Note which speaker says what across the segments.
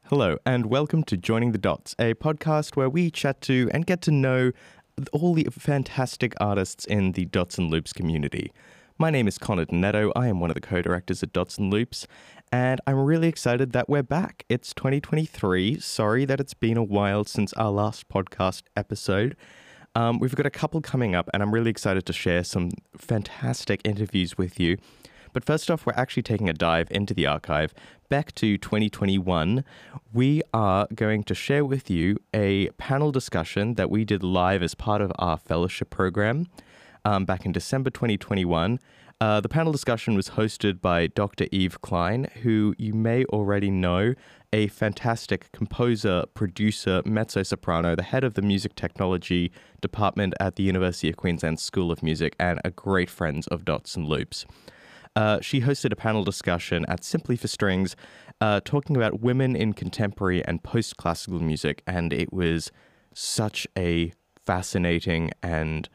Speaker 1: Hello, and welcome to Joining the Dots, a podcast where we chat to and get to know all the fantastic artists in the Dots and Loops community. My name is Connor Donetto. I am one of the co-directors at Dots and Loops, and I'm really excited that we're back. It's 2023. Sorry that it's been a while since our last podcast episode. We've got a couple coming up, and I'm really excited to share some fantastic interviews with you. But first off, we're actually taking a dive into the archive back to 2021. We are going to share with you a panel discussion that we did live as part of our fellowship program back in December 2021. The panel discussion was hosted by Dr. Eve Klein, who you may already know, a fantastic composer, producer, mezzo-soprano, the head of the music technology department at the University of Queensland School of Music, and a great friend of Dots and Loops. She hosted a panel discussion at Simply for Strings talking about women in contemporary and post-classical music, and it was such a fascinating and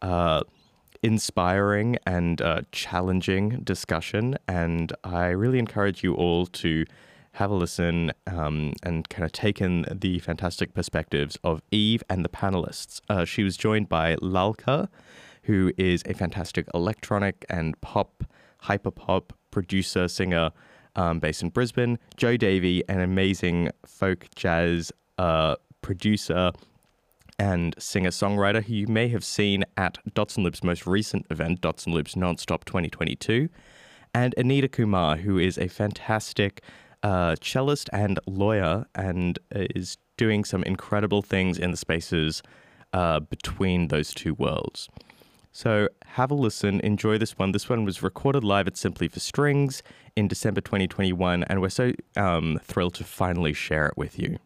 Speaker 1: inspiring and challenging discussion, and I really encourage you all to have a listen and kind of take in the fantastic perspectives of Eve and the panelists. She was joined by Lalka, who is a fantastic electronic and pop hyperpop producer, singer based in Brisbane. Joe Davey, an amazing folk jazz producer and singer-songwriter who you may have seen at Dots and Loops' most recent event, Dots and Loops Nonstop 2022. And Anita Kumar, who is a fantastic cellist and lawyer and is doing some incredible things in the spaces between those two worlds. So have a listen, enjoy this one. This one was recorded live at Simply for Strings in December 2021, and we're so thrilled to finally share it with you.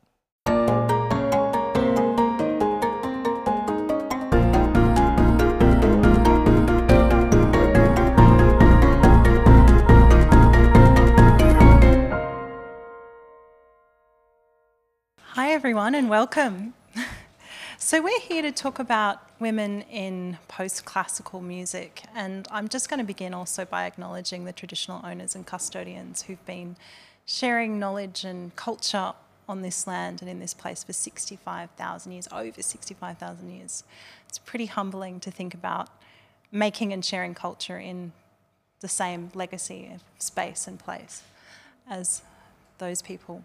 Speaker 2: Hi everyone and welcome. So we're here to talk about women in post-classical music, and I'm just going to begin also by acknowledging the traditional owners and custodians who've been sharing knowledge and culture on this land and in this place for 65,000 years, over 65,000 years. It's pretty humbling to think about making and sharing culture in the same legacy of space and place as those people.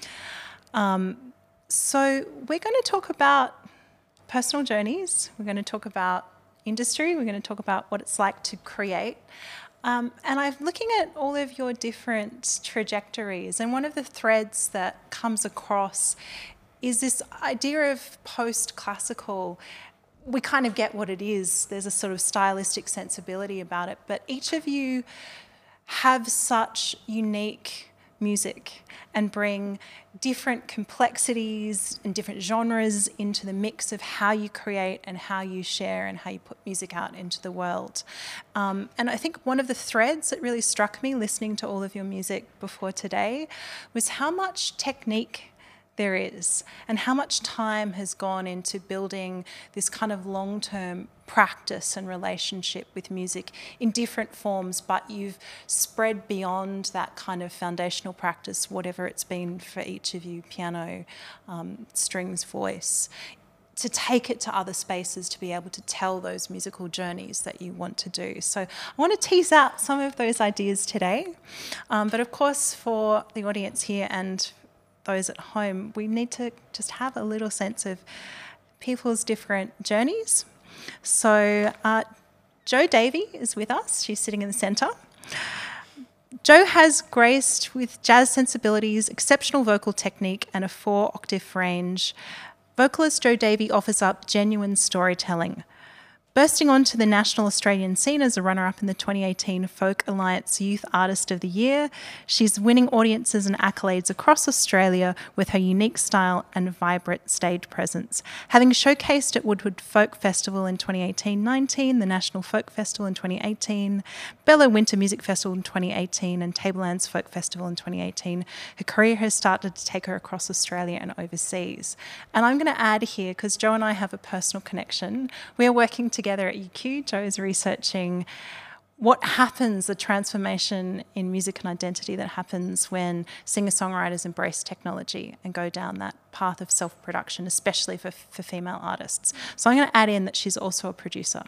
Speaker 2: So we're going to talk about personal journeys, we're going to talk about industry, we're going to talk about what it's like to create. And I'm looking at all of your different trajectories, and one of the threads that comes across is this idea of post-classical. We kind of get what it is. There's a sort of stylistic sensibility about it, but each of you have such unique music and bring different complexities and different genres into the mix of how you create and how you share and how you put music out into the world. And I think one of the threads that really struck me listening to all of your music before today was how much technique there is and how much time has gone into building this kind of long-term practice and relationship with music in different forms, but you've spread beyond that kind of foundational practice, whatever it's been for each of you, piano, strings, voice, to take it to other spaces to be able to tell those musical journeys that you want to do. So I want to tease out some of those ideas today, but of course for the audience here and those at home, we need to just have a little sense of people's different journeys. So Joe Davey is with us. She's sitting in the centre. Joe has graced with jazz sensibilities, exceptional vocal technique and a 4-octave range. Vocalist Joe Davey offers up genuine storytelling. Bursting onto the national Australian scene as a runner-up in the 2018 Folk Alliance Youth Artist of the Year, she's winning audiences and accolades across Australia with her unique style and vibrant stage presence. Having showcased at Woodwood Folk Festival in 2018-19, the National Folk Festival in 2018, Bella Winter Music Festival in 2018 and Tablelands Folk Festival in 2018, her career has started to take her across Australia and overseas. And I'm going to add here, because Joe and I have a personal connection, we are working together at UQ. Joe is researching what happens, the transformation in music and identity that happens when singer-songwriters embrace technology and go down that path of self-production, especially for female artists. So I'm going to add in that she's also a producer.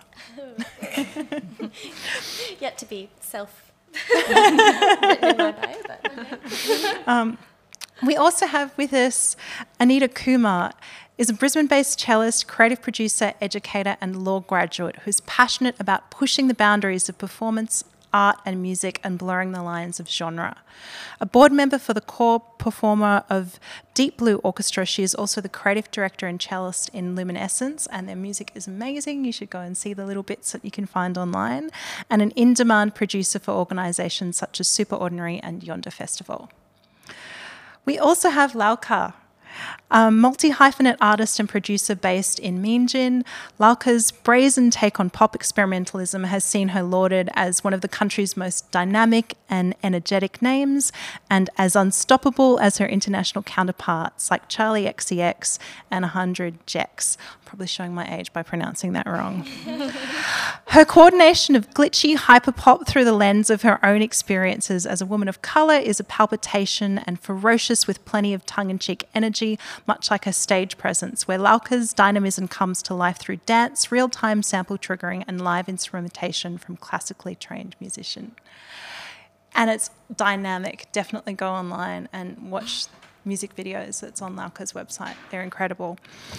Speaker 3: Yet to be written in my bio, but
Speaker 2: we also have with us Anita Kumar, is a Brisbane-based cellist, creative producer, educator and law graduate who's passionate about pushing the boundaries of performance, art and music and blurring the lines of genre. A board member for the core performer of Deep Blue Orchestra, she is also the creative director and cellist in Luminescence, and their music is amazing. You should go and see the little bits that you can find online. And an in-demand producer for organisations such as Superordinary and Yonder Festival. We also have Lauka, a multi-hyphenate artist and producer based in Meanjin. Lauka's brazen take on pop experimentalism has seen her lauded as one of the country's most dynamic and energetic names, and as unstoppable as her international counterparts like Charlie XCX and 100 Jex. Probably showing my age by pronouncing that wrong. Her coordination of glitchy hyperpop through the lens of her own experiences as a woman of colour is a palpitation and ferocious with plenty of tongue-in-cheek energy, much like her stage presence, where Lauka's dynamism comes to life through dance, real-time sample triggering and live instrumentation from classically trained musician. And it's dynamic. Definitely go online and watch music videos that's on Lauka's website. They're incredible.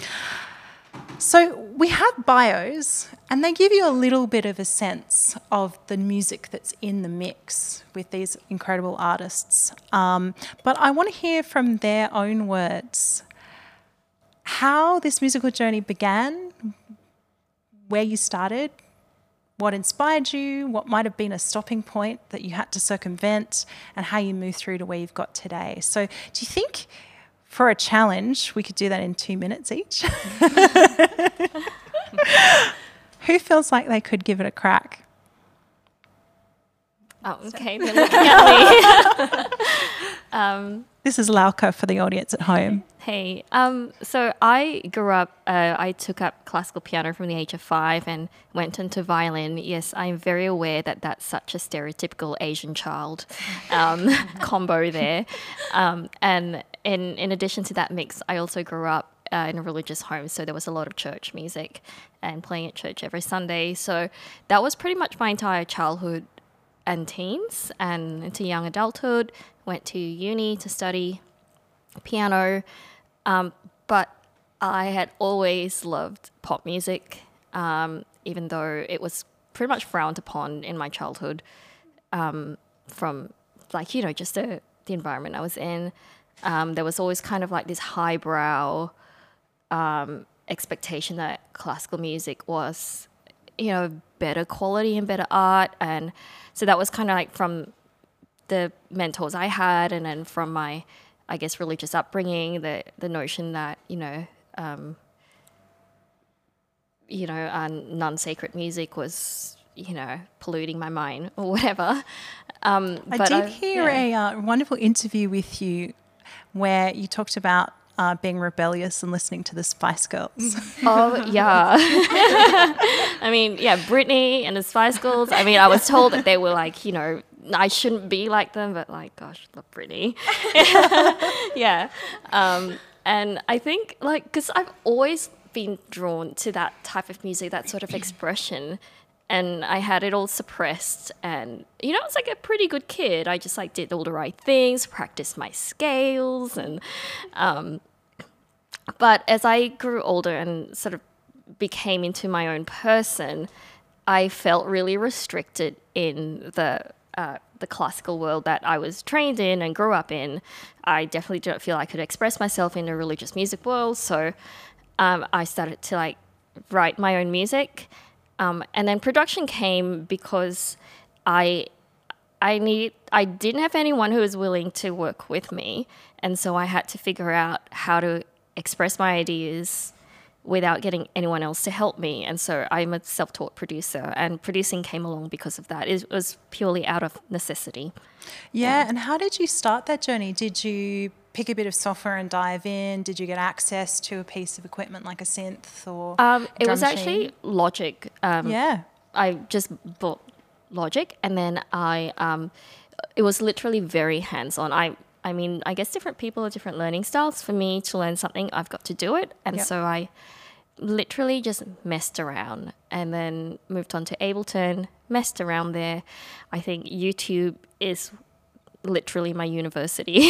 Speaker 2: So we have bios, and they give you a little bit of a sense of the music that's in the mix with these incredible artists. But I want to hear from their own words how this musical journey began, where you started, what inspired you, what might have been a stopping point that you had to circumvent, and how you moved through to where you've got today. So do you think, for a challenge, we could do that in 2 minutes each? Who feels like they could give it a crack?
Speaker 3: oh, okay, they're looking at me.
Speaker 2: This is Lauka for the audience at home.
Speaker 3: Hey, so I grew up, I took up classical piano from the age of 5 and went into violin. Yes, I'm very aware that that's such a stereotypical Asian child combo there. And in addition to that mix, I also grew up in a religious home, so there was a lot of church music and playing at church every Sunday. So that was pretty much my entire childhood and teens and into young adulthood. Went to uni to study piano, but I had always loved pop music, even though it was pretty much frowned upon in my childhood from, like, you know, just the environment I was in. There was always kind of like this highbrow expectation that classical music was, you know, better quality and better art. And so that was kind of like from the mentors I had, and then from my, I guess, religious upbringing, the notion that, non-sacred music was, polluting my mind or whatever.
Speaker 2: I did hear a wonderful interview with you where you talked about being rebellious and listening to the Spice Girls.
Speaker 3: Oh, yeah. I mean, yeah, Britney and the Spice Girls. I mean, I was told that they were like, I shouldn't be like them, but like, gosh, love Britney. Yeah. And I think, like, because I've always been drawn to that type of music, that sort of expression. And I had it all suppressed. And, I was like a pretty good kid. I just like did all the right things, practiced my scales. And but as I grew older and sort of became into my own person, I felt really restricted in the classical world that I was trained in and grew up in. I definitely didn't feel I could express myself in the religious music world. So I started to like write my own music. And then production came because I didn't have anyone who was willing to work with me. And so I had to figure out how to express my ideas without getting anyone else to help me. And so I'm a self-taught producer, and producing came along because of that. It was purely out of necessity.
Speaker 2: Yeah, and how did you start that journey? Did you pick a bit of software and dive in? Did you get access to a piece of equipment like a synth or
Speaker 3: it was actually Logic.
Speaker 2: Yeah.
Speaker 3: I just bought Logic, and then it was literally very hands-on. I mean, I guess different people have different learning styles. For me, to learn something, I've got to do it, and so I literally just messed around, and then moved on to Ableton, messed around there. I think YouTube is literally my university.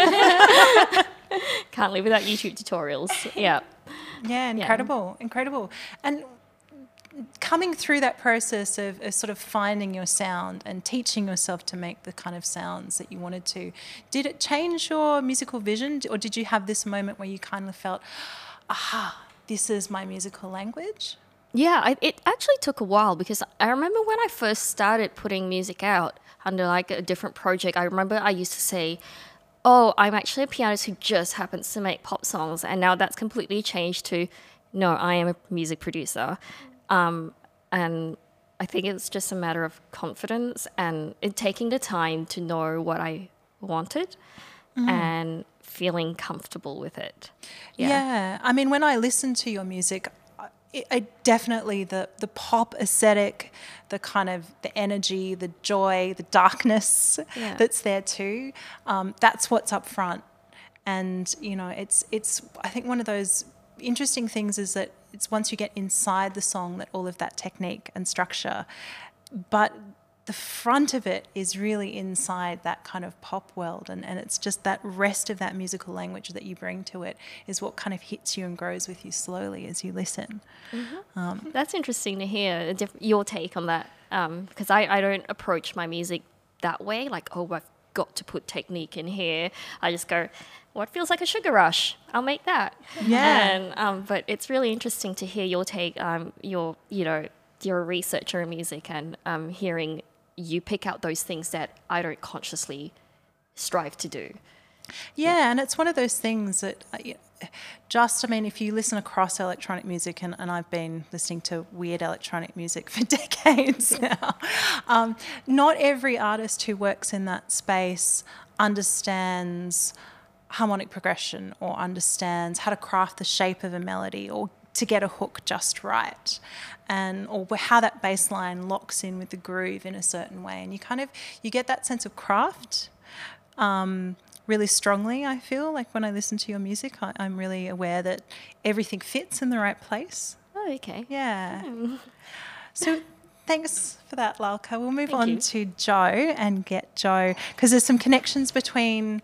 Speaker 3: Can't live without YouTube tutorials. Yeah.
Speaker 2: Yeah, incredible. And coming through that process of sort of finding your sound and teaching yourself to make the kind of sounds that you wanted to, did it change your musical vision, or did you have this moment where you kind of felt, aha, this is my musical language?
Speaker 3: Yeah, it actually took a while, because I remember when I first started putting music out under like a different project, I remember I used to say, oh, I'm actually a pianist who just happens to make pop songs. And now that's completely changed to, no, I am a music producer. And I think it's just a matter of confidence and taking the time to know what I wanted and feeling comfortable with it.
Speaker 2: Yeah. I mean, when I listen to your music, I definitely the pop aesthetic, the kind of the energy, the joy, the darkness that's there too. That's what's up front. And, you know, it's I think one of those interesting things is that it's once you get inside the song that all of that technique and structure, but the front of it is really inside that kind of pop world, and it's just that rest of that musical language that you bring to it is what kind of hits you and grows with you slowly as you listen.
Speaker 3: Mm-hmm. That's interesting to hear your take on that, because I don't approach my music that way, like, oh, I've got to put technique in here. I just go, what feels like a sugar rush? I'll make that.
Speaker 2: Yeah.
Speaker 3: And but it's really interesting to hear your take. You're a researcher in music, and hearing you pick out those things that I don't consciously strive to do.
Speaker 2: Yeah, and it's one of those things that I mean, if you listen across electronic music, and I've been listening to weird electronic music for decades now, not every artist who works in that space understands harmonic progression or understands how to craft the shape of a melody or to get a hook just right, and or how that bass line locks in with the groove in a certain way, and you get that sense of craft really strongly. I feel like when I listen to your music, I'm really aware that everything fits in the right place.
Speaker 3: Oh, okay.
Speaker 2: Yeah. So thanks for that, Lalka. We'll move
Speaker 3: Thank
Speaker 2: on
Speaker 3: you.
Speaker 2: to Joe and get Joe, because there's some connections between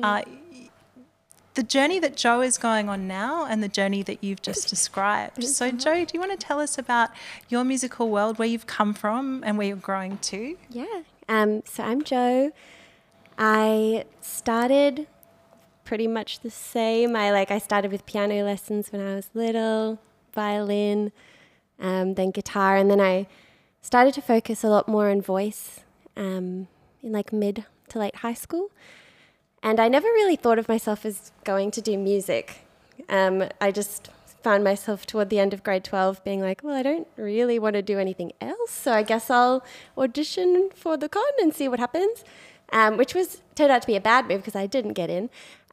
Speaker 2: the journey that Joe is going on now and the journey that you've just described. So, Joe, do you want to tell us about your musical world, where you've come from and where you're growing to?
Speaker 4: Yeah. So I'm Joe. I started pretty much the same. I started with piano lessons when I was little, violin, then guitar, and then I started to focus a lot more on voice in like mid to late high school. And I never really thought of myself as going to do music. I just found myself toward the end of grade 12 being like, well, I don't really want to do anything else, so I guess I'll audition for the con and see what happens, which turned out to be a bad move because I didn't get in.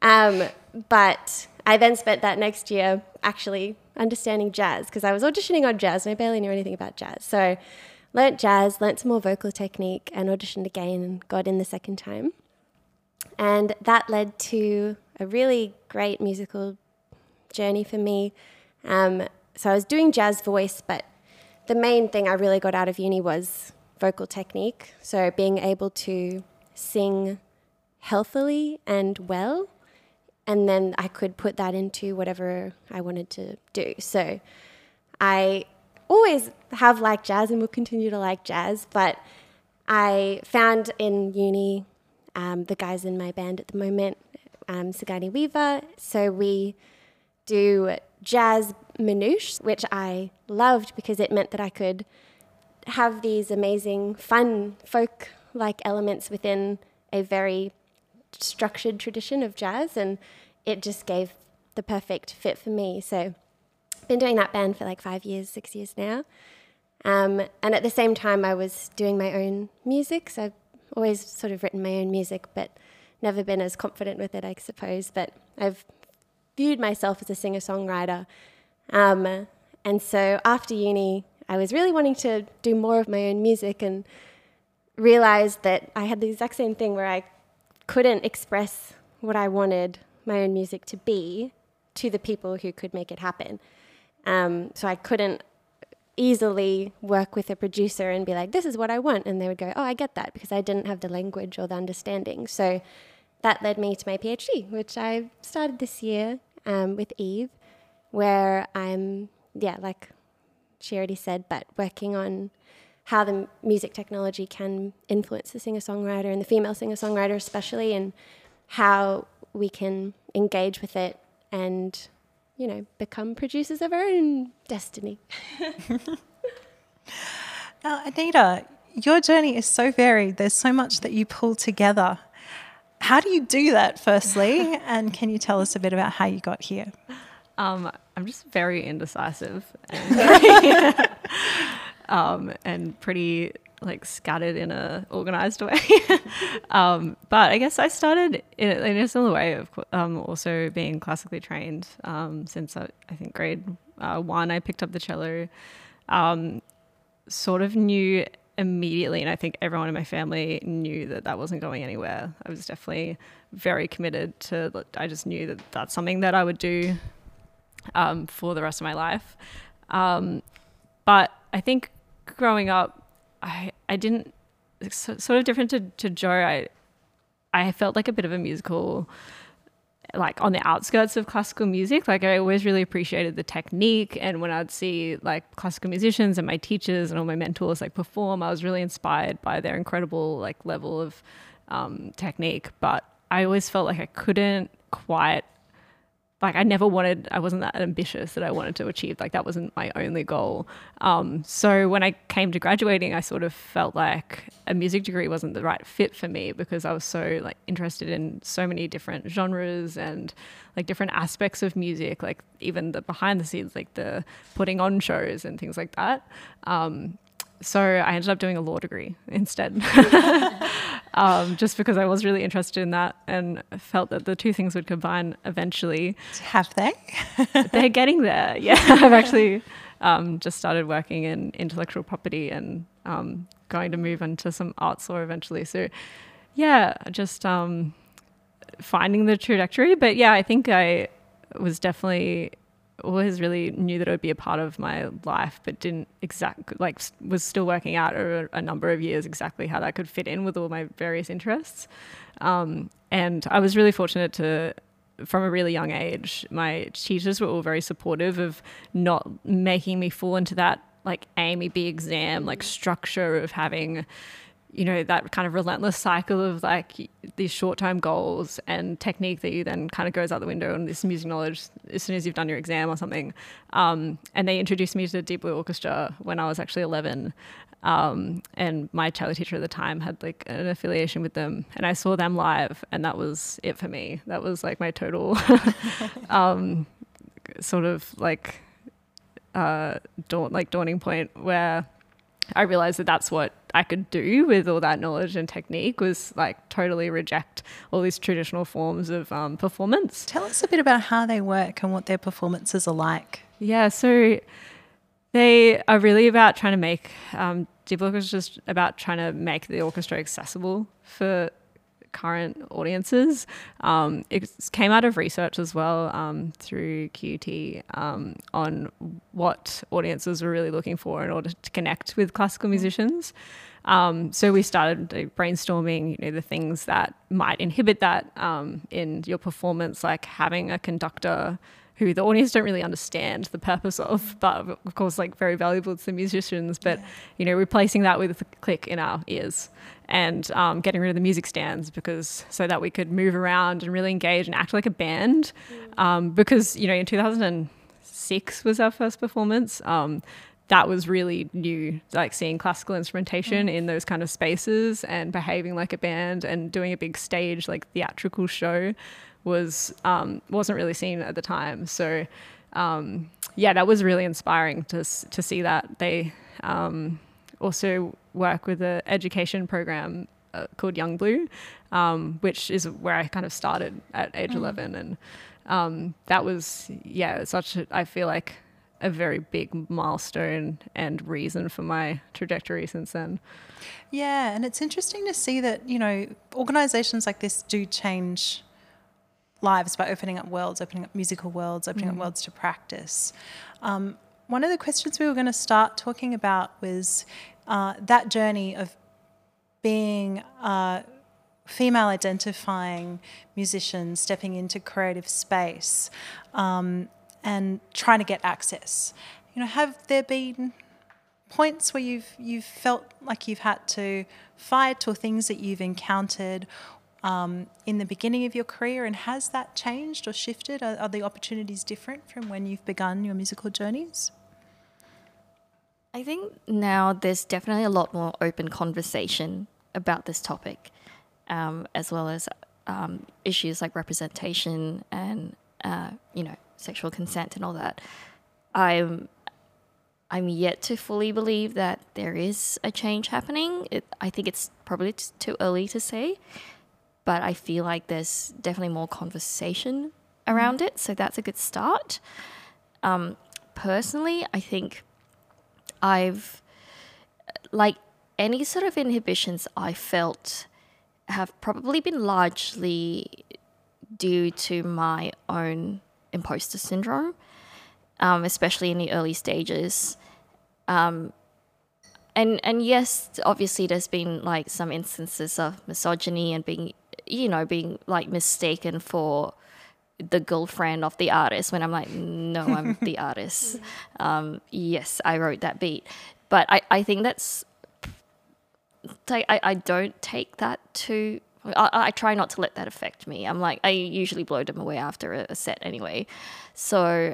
Speaker 4: But I then spent that next year actually understanding jazz, because I was auditioning on jazz and I barely knew anything about jazz. So learnt jazz, learnt some more vocal technique, and auditioned again and got in the second time. And that led to a really great musical journey for me. So I was doing jazz voice, but the main thing I really got out of uni was vocal technique. So being able to sing healthily and well, and then I could put that into whatever I wanted to do. So I always have liked jazz and will continue to like jazz, but I found in uni the guys in my band at the moment, Sigourney Weaver. So we do jazz manouche, which I loved because it meant that I could have these amazing, fun, folk-like elements within a very structured tradition of jazz, and it just gave the perfect fit for me. So I've been doing that band for like 6 years now. And at the same time, I was doing my own music, so I've always sort of written my own music, but never been as confident with it, I suppose. But I've viewed myself as a singer-songwriter. And so after uni, I was really wanting to do more of my own music, and realized that I had the exact same thing where I couldn't express what I wanted my own music to be to the people who could make it happen. So I couldn't easily work with a producer and be like, this is what I want. And they would go, oh, I get that, because I didn't have the language or the understanding. So that led me to my PhD, which I started this year with Eve, where I'm, like she already said, but working on how the music technology can influence the singer-songwriter and the female singer-songwriter especially, and how we can engage with it and, become producers of our own destiny.
Speaker 2: Now, Anita, your journey is so varied. There's so much that you pull together. How do you do that, firstly? And can you tell us a bit about how you got here?
Speaker 5: I'm just very indecisive and, and pretty scattered in a organized way. But I guess I started in a similar way of also being classically trained since I think grade 1. I picked up the cello, sort of knew immediately, and I think everyone in my family knew that wasn't going anywhere. I was definitely very committed to, I just knew that that's something that I would do for the rest of my life. But I think growing up, I didn't, sort of different to Joe, I felt like a bit of a musical, on the outskirts of classical music. I always really appreciated the technique, and when I'd see classical musicians and my teachers and all my mentors perform, I was really inspired by their incredible level of technique. But I always felt like I couldn't quite, I wasn't that ambitious that I wanted to achieve. That wasn't my only goal. So when I came to graduating, I sort of felt like a music degree wasn't the right fit for me, because I was so interested in so many different genres and different aspects of music, even the behind the scenes, the putting on shows and things like that. So I ended up doing a law degree instead, just because I was really interested in that and felt that the two things would combine eventually.
Speaker 2: Have they?
Speaker 5: They're getting there. Yeah, I've actually just started working in intellectual property and going to move into some arts law eventually. So yeah, just finding the trajectory. But yeah, I think I was definitely always really knew that it would be a part of my life, but didn't was still working out over a number of years exactly how that could fit in with all my various interests. And I was really fortunate from a really young age, my teachers were all very supportive of not making me fall into that A, B exam, structure of having, that kind of relentless cycle of these short-term goals and technique that you then kind of goes out the window, and this music knowledge as soon as you've done your exam or something. And they introduced me to Deep Blue Orchestra when I was actually 11. And my cello teacher at the time had an affiliation with them, and I saw them live, and that was it for me. That was my total sort of dawning point where I realized that that's what I could do with all that knowledge and technique, was totally reject all these traditional forms of performance.
Speaker 2: Tell us a bit about how they work and what their performances are like.
Speaker 5: Yeah, so they are really about trying to make, Deep Blue Orchestra is just about trying to make the orchestra accessible for current audiences. It came out of research as well through QUT on what audiences were really looking for in order to connect with classical musicians. So we started brainstorming, the things that might inhibit that in your performance, like having a conductor who the audience don't really understand the purpose of, but of course, very valuable to the musicians, but, replacing that with a click in our ears and getting rid of the music stands so that we could move around and really engage and act like a band. Because, in 2006 was our first performance. That was really new, seeing classical instrumentation in those kind of spaces and behaving like a band and doing a big stage, theatrical show wasn't really seen at the time. So, that was really inspiring to see that. They also work with an education program called Young Blue, which is where I kind of started at age 11. And that was, I feel like a very big milestone and reason for my trajectory since then.
Speaker 2: Yeah, and it's interesting to see that, you know, organisations like this do change lives by opening up worlds, opening up musical worlds, opening up worlds to practice. One of the questions we were going to start talking about was that journey of being female identifying musicians stepping into creative space and trying to get access. You know, have there been points where you've felt like you've had to fight, or things that you've encountered in the beginning of your career, and has that changed or shifted? Are the opportunities different from when you've begun your musical journeys?
Speaker 3: I think now there's definitely a lot more open conversation about this topic, as well as issues like representation and sexual consent and all that. I'm yet to fully believe that there is a change happening. I think it's probably too early to say, but I feel like there's definitely more conversation around it, so that's a good start. Personally, I think I've, like, any sort of inhibitions I felt have probably been largely due to my own imposter syndrome, especially in the early stages. And yes, obviously there's been like some instances of misogyny and being like mistaken for the girlfriend of the artist, when I'm like, no, I'm the artist. Yes, I wrote that beat. But I think that's, I don't take that to, I try not to let that affect me. I'm like, I usually blow them away after a set anyway. So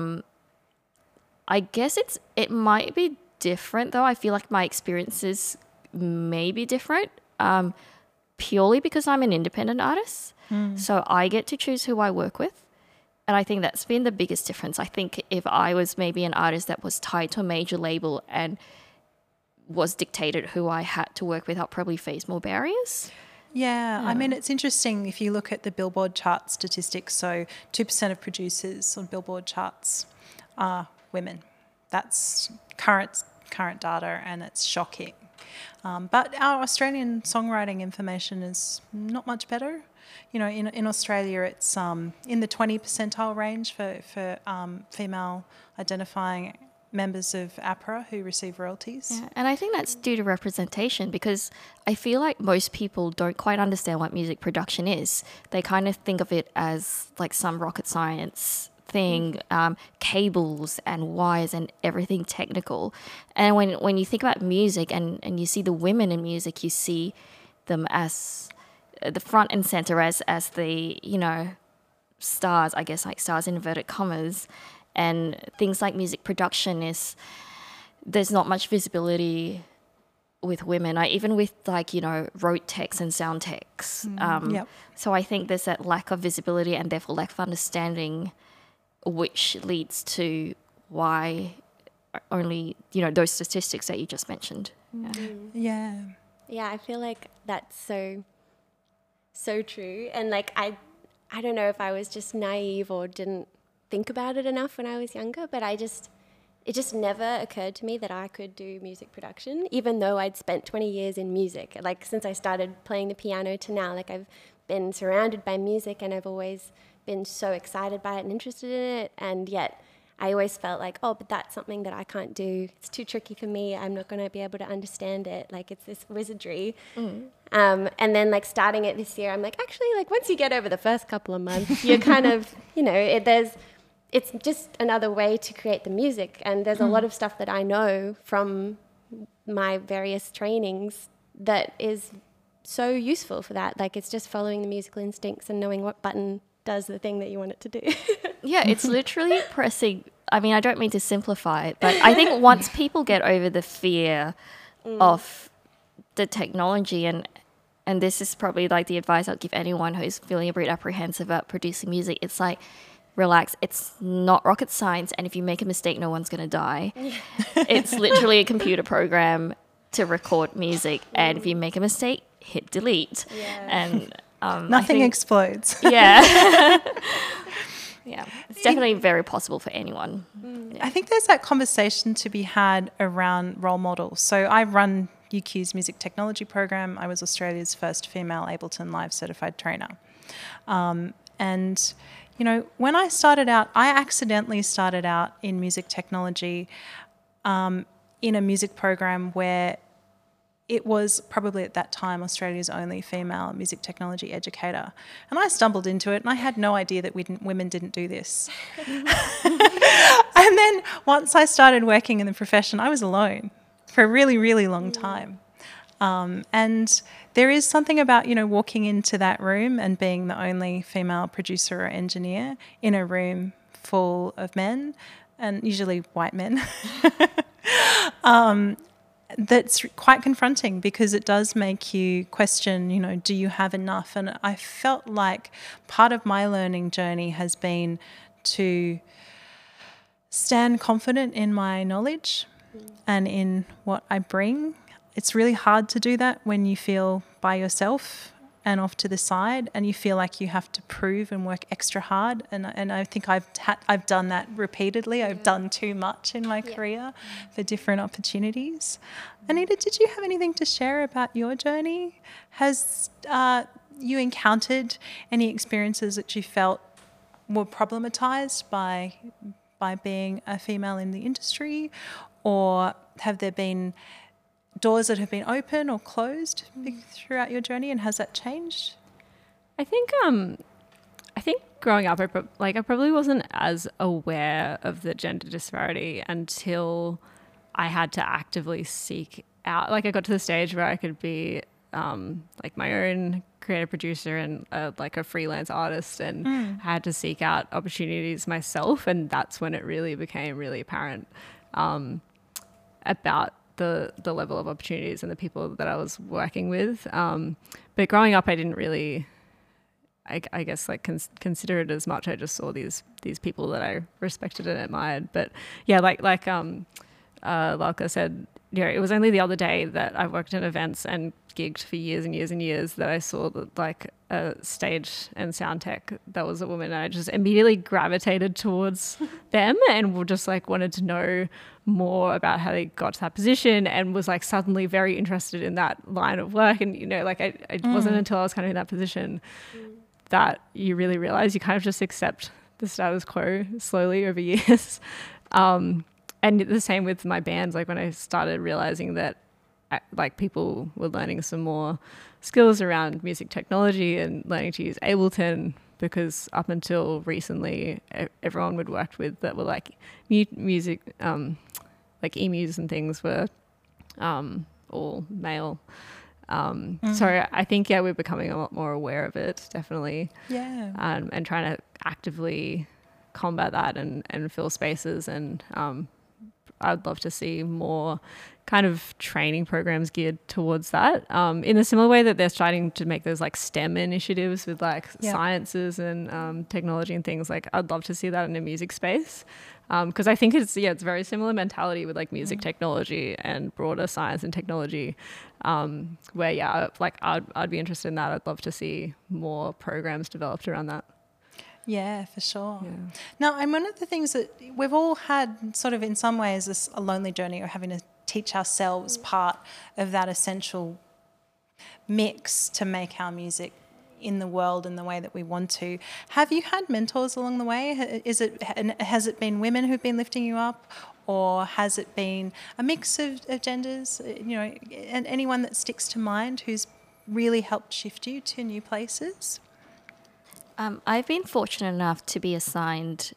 Speaker 3: I guess it might be different though. I feel like my experiences may be different purely because I'm an independent artist. So I get to choose who I work with. And I think that's been the biggest difference. I think if I was maybe an artist that was tied to a major label and was dictated who I had to work with, I'll probably face more barriers.
Speaker 2: Yeah, I mean, it's interesting if you look at the Billboard chart statistics. So 2% of producers on Billboard charts are women. That's current data, and it's shocking. But our Australian songwriting information is not much better. You know, in Australia, it's in the 20 percentile range for female identifying members of APRA who receive royalties.
Speaker 3: Yeah, and I think that's due to representation, because I feel like most people don't quite understand what music production is. They kind of think of it as like some rocket science thing, cables and wires and everything technical. And when you think about music and you see the women in music, you see them as the front and center, as the, you know, stars, I guess, like stars in inverted commas. And things like music production there's not much visibility with women, even with like, you know, road techs and sound techs. So I think there's that lack of visibility and therefore lack of understanding, which leads to why only, you know, those statistics that you just mentioned.
Speaker 2: Yeah,
Speaker 4: I feel like that's so true. And like I don't know if I was just naive or didn't think about it enough when I was younger, but it just never occurred to me that I could do music production, even though I'd spent 20 years in music. Like, since I started playing the piano to now, like, I've been surrounded by music and I've always been so excited by it and interested in it, and yet I always felt like, oh, but that's something that I can't do. It's too tricky for me. I'm not going to be able to understand it. Like, it's this wizardry. And then, like, starting it this year, I'm like, actually, like, once you get over the first couple of months, you're kind of, you know, it's just another way to create the music. And there's a lot of stuff that I know from my various trainings that is so useful for that. Like, it's just following the musical instincts and knowing what button does the thing that you want it to do.
Speaker 3: Yeah, it's literally pressing. I mean, I don't mean to simplify it, but I think once people get over the fear of the technology, and this is probably like the advice I'd give anyone who's feeling a bit apprehensive about producing music, it's like, relax, it's not rocket science, and if you make a mistake, no one's going to die. It's literally a computer program to record music, and if you make a mistake, hit delete. And
Speaker 2: nothing explodes.
Speaker 3: Yeah. Yeah, it's definitely very possible for anyone.
Speaker 2: I think there's that conversation to be had around role models. So I run UQ's music technology program. I was Australia's first female Ableton Live certified trainer. And, you know, when I started out, I accidentally started out in music technology in a music program where it was probably at that time Australia's only female music technology educator. And I stumbled into it and I had no idea that women didn't do this. And then once I started working in the profession, I was alone for a really, really long time. And there is something about, you know, walking into that room and being the only female producer or engineer in a room full of men, and usually white men. That's quite confronting because it does make you question, you know, do you have enough? And I felt like part of my learning journey has been to stand confident in my knowledge and in what I bring. It's really hard to do that when you feel by yourself and off to the side and you feel like you have to prove and work extra hard. And I think I've done that repeatedly. I've done too much in my career for different opportunities. Anita, did you have anything to share about your journey? Has you encountered any experiences that you felt were problematized by being a female in the industry? Or have there been doors that have been open or closed throughout your journey, and has that changed?
Speaker 5: I think growing up, I probably wasn't as aware of the gender disparity until I had to actively seek out. Like I got to the stage where I could be like my own creative producer and like a freelance artist, and had to seek out opportunities myself, and that's when it really became really apparent about the level of opportunities and the people that I was working with. But growing up, I didn't really, I guess, like consider it as much. I just saw these people that I respected and admired. But yeah, like Lalka said, you know, it was only the other day that I worked in events and gigged for years and years and years that I saw that, like, a stage and sound tech that was a woman, and I just immediately gravitated towards them and just like wanted to know more about how they got to that position, and was like suddenly very interested in that line of work. And, you know, like it wasn't until I was kind of in that position that you really realize you kind of just accept the status quo slowly over years. And the same with my bands, like when I started realizing that like people were learning some more skills around music technology and learning to use Ableton, because up until recently, everyone we'd worked with that were like music, like emus and things were all male. So I think, yeah, we're becoming a lot more aware of it, definitely.
Speaker 2: Yeah.
Speaker 5: And trying to actively combat that and fill spaces. And I'd love to see more kind of training programs geared towards that, in a similar way that they're starting to make those like STEM initiatives with like sciences and technology and things. Like I'd love to see that in a music space, because I think it's very similar mentality with like music technology and broader science and technology, where like I'd be interested in that. I'd love to see more programs developed around that.
Speaker 2: Yeah, for sure.
Speaker 5: Yeah.
Speaker 2: Now, and one of the things that we've all had sort of in some ways a lonely journey, or having to teach ourselves part of that essential mix to make our music in the world in the way that we want to. Have you had mentors along the way? Has it been women who've been lifting you up, or has it been a mix of genders? You know, and anyone that sticks to mind who's really helped shift you to new places?
Speaker 3: I've been fortunate enough to be assigned,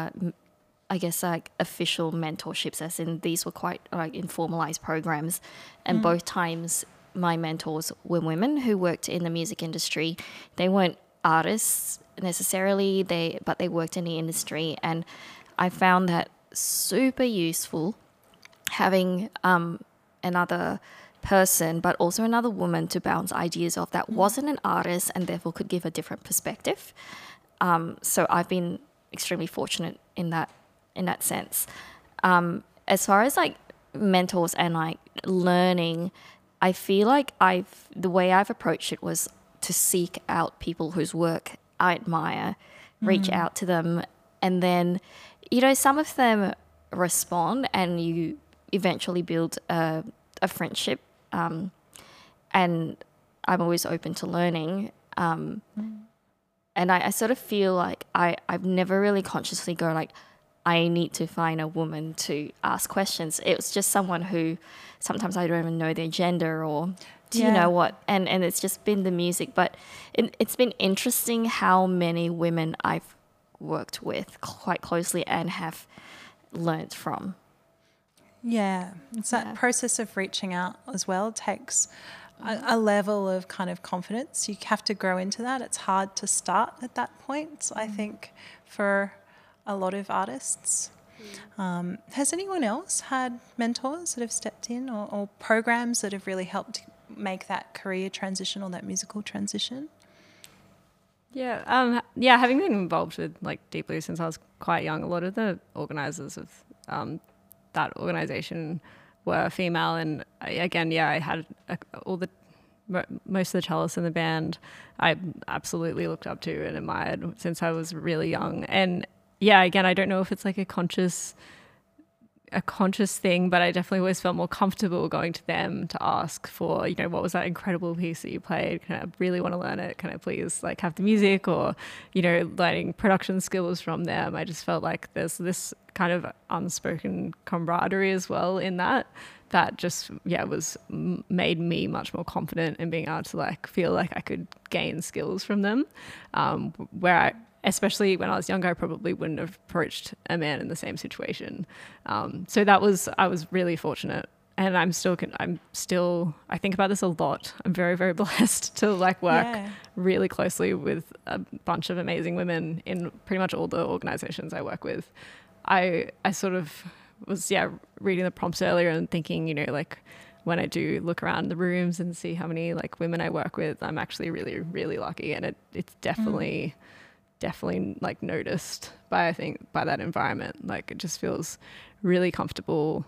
Speaker 3: I guess, like official mentorships, as in these were quite like informalized programs. And both times my mentors were women who worked in the music industry. They weren't artists necessarily, but they worked in the industry. And I found that super useful, having another person, but also another woman to bounce ideas off that wasn't an artist and therefore could give a different perspective. So I've been extremely fortunate in that sense. As far as like mentors and like learning, I feel like the way I've approached it was to seek out people whose work I admire, reach out to them And then, some of them respond and you eventually build a friendship. And I'm always open to learning. And I sort of feel like I've never really consciously go like, I need to find a woman to ask questions. It was just someone who sometimes I don't even know their gender or do you know what? And it's just been the music. But it's been interesting how many women I've worked with quite closely and have learnt from.
Speaker 2: Yeah, it's that process of reaching out as well takes a level of kind of confidence. You have to grow into that. It's hard to start at that point, I think, for a lot of artists. Has anyone else had mentors that have stepped in or programs that have really helped make that career transition or that musical transition?
Speaker 5: Yeah, having been involved with like Deep Blue since I was quite young, a lot of the organisers of that organisation were female, and I had most of the cellists in the band I absolutely looked up to and admired since I was really young. And I don't know if it's like a conscious thing, but I definitely always felt more comfortable going to them to ask for, what was that incredible piece that you played? Can I really want to learn it? Can I please like have the music, or, learning production skills from them? I just felt like there's this kind of unspoken camaraderie as well in that just, made me much more confident in being able to like feel like I could gain skills from them, especially when I was younger, I probably wouldn't have approached a man in the same situation. So I was really fortunate, and I think about this a lot. I'm very, very blessed to like work really closely with a bunch of amazing women in pretty much all the organizations I work with. I sort of was, reading the prompts earlier and thinking, like when I do look around the rooms and see how many like women I work with, I'm actually really, really lucky. And it's definitely like noticed by that environment. Like it just feels really comfortable,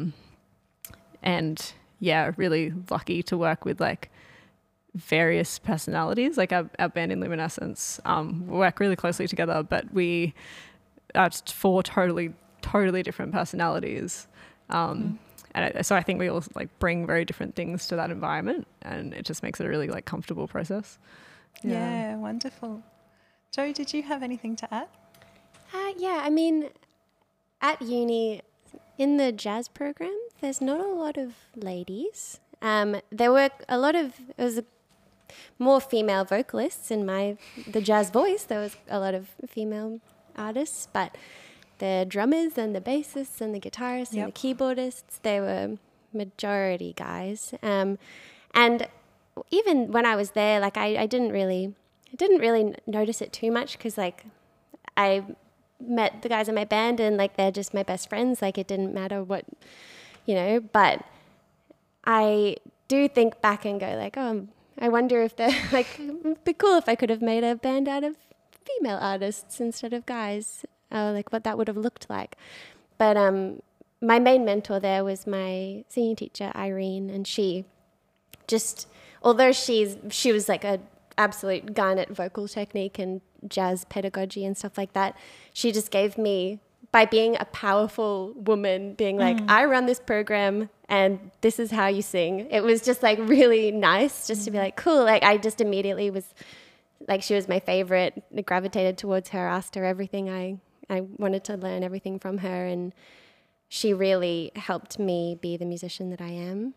Speaker 5: and really lucky to work with like various personalities. Like our band in Luminescence, we work really closely together, but we are just 4 totally different personalities, and so I think we all like bring very different things to that environment, and it just makes it a really like comfortable process.
Speaker 2: Yeah, wonderful. Jo, did you have anything to add?
Speaker 4: I mean, at uni, in the jazz program, there's not a lot of ladies. There were it was more female vocalists in the jazz voice. There was a lot of female artists, but the drummers and the bassists and the guitarists and the keyboardists, they were majority guys. And even when I was there, like I didn't really notice it too much, because like I met the guys in my band and like they're just my best friends. Like it didn't matter what, but I do think back and go like, oh, I wonder if they're like, it'd be cool if I could have made a band out of female artists instead of guys, like what that would have looked like. But my main mentor there was my singing teacher, Irene, and she just, although she was like a absolute gun at vocal technique and jazz pedagogy and stuff like that, she just gave me, by being a powerful woman, being like, I run this program and this is how you sing. It was just like really nice just to be like, cool. Like I just immediately was like, she was my favorite, I gravitated towards her, asked her everything. I wanted to learn everything from her, and she really helped me be the musician that I am.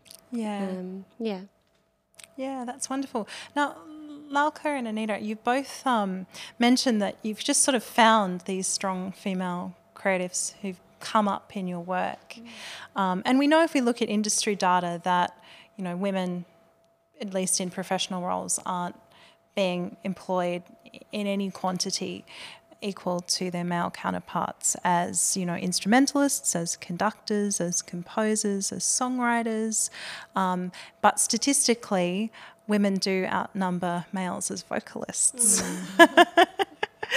Speaker 2: Yeah, that's wonderful. Now, Lalka and Anita, you've both mentioned that you've just sort of found these strong female creatives who've come up in your work. And we know, if we look at industry data, that, women, at least in professional roles, aren't being employed in any quantity equal to their male counterparts as, instrumentalists, as conductors, as composers, as songwriters. But statistically, women do outnumber males as vocalists.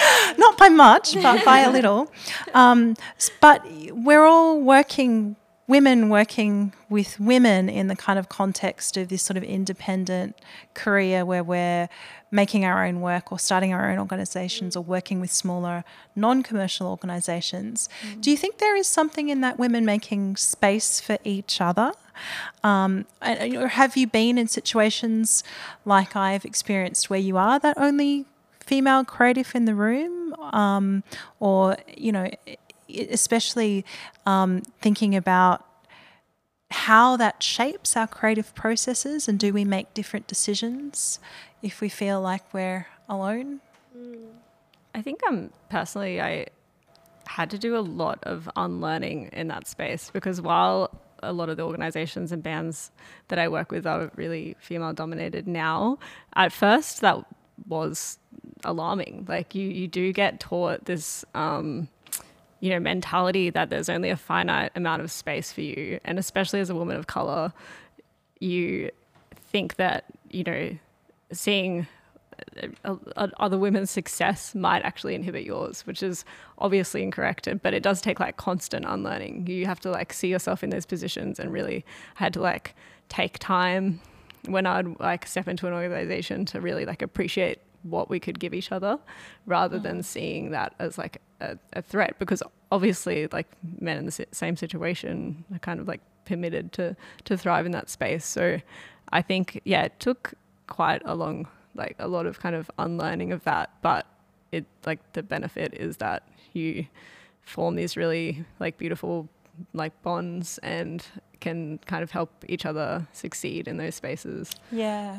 Speaker 2: Not by much, but by a little. But we're all working women working with women in the kind of context of this sort of independent career where we're making our own work or starting our own organisations or working with smaller non-commercial organisations. Do you think there is something in that women making space for each other? Or have you been in situations like I've experienced where you are that only female creative in the room? Or, especially thinking about how that shapes our creative processes, and do we make different decisions if we feel like we're alone?
Speaker 5: I think personally I had to do a lot of unlearning in that space, because while a lot of the organizations and bands that I work with are really female dominated now, at first that was alarming. Like you do get taught this mentality that there's only a finite amount of space for you, and especially as a woman of color, you think that seeing other women's success might actually inhibit yours, which is obviously incorrect. But it does take like constant unlearning. You have to like see yourself in those positions, and really had to like take time when I'd like step into an organization to really like appreciate what we could give each other, rather than seeing that as like a threat, because obviously like men in the same situation are kind of like permitted to thrive in that space. So I think, it took quite a lot of kind of unlearning of that, but it like the benefit is that you form these really like beautiful like bonds and can kind of help each other succeed in those spaces.
Speaker 2: Yeah.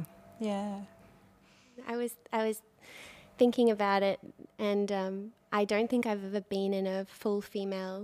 Speaker 4: I was thinking about it, and I don't think I've ever been in a full female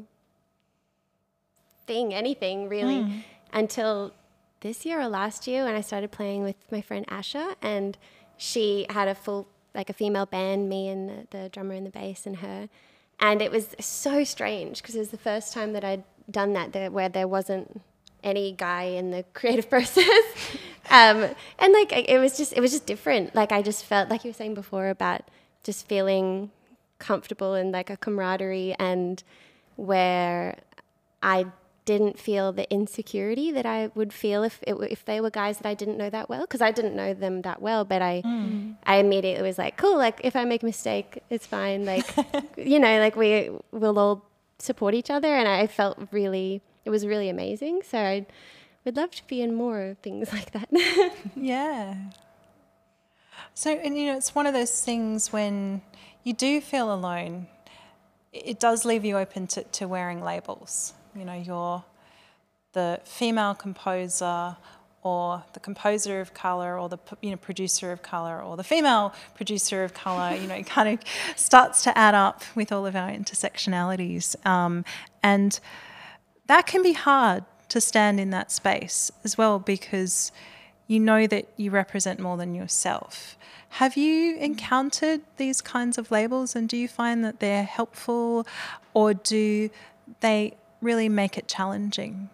Speaker 4: anything really, until this year or last year when I started playing with my friend Asha, and she had a female band, me and the drummer and the bass and her, and it was so strange because it was the first time that I'd done that where there wasn't any guy in the creative process. And like it was just different. Like I just felt like you were saying before about just feeling comfortable in like a camaraderie, and where I didn't feel the insecurity that I would feel if they were guys that I didn't know that well, because I didn't know them that well, but I immediately was like, cool, like if I make a mistake, it's fine, like like we'll all support each other, and I felt it was really amazing. So I would love to be in more things like that.
Speaker 2: Yeah. So, and it's one of those things when you do feel alone, it does leave you open to wearing labels. You're the female composer, or the composer of colour, or the producer of colour, or the female producer of colour. It kind of starts to add up with all of our intersectionalities, and that can be hard to stand in that space as well, because you know that you represent more than yourself. Have you encountered these kinds of labels, and do you find that they're helpful, or do they really make it challenging?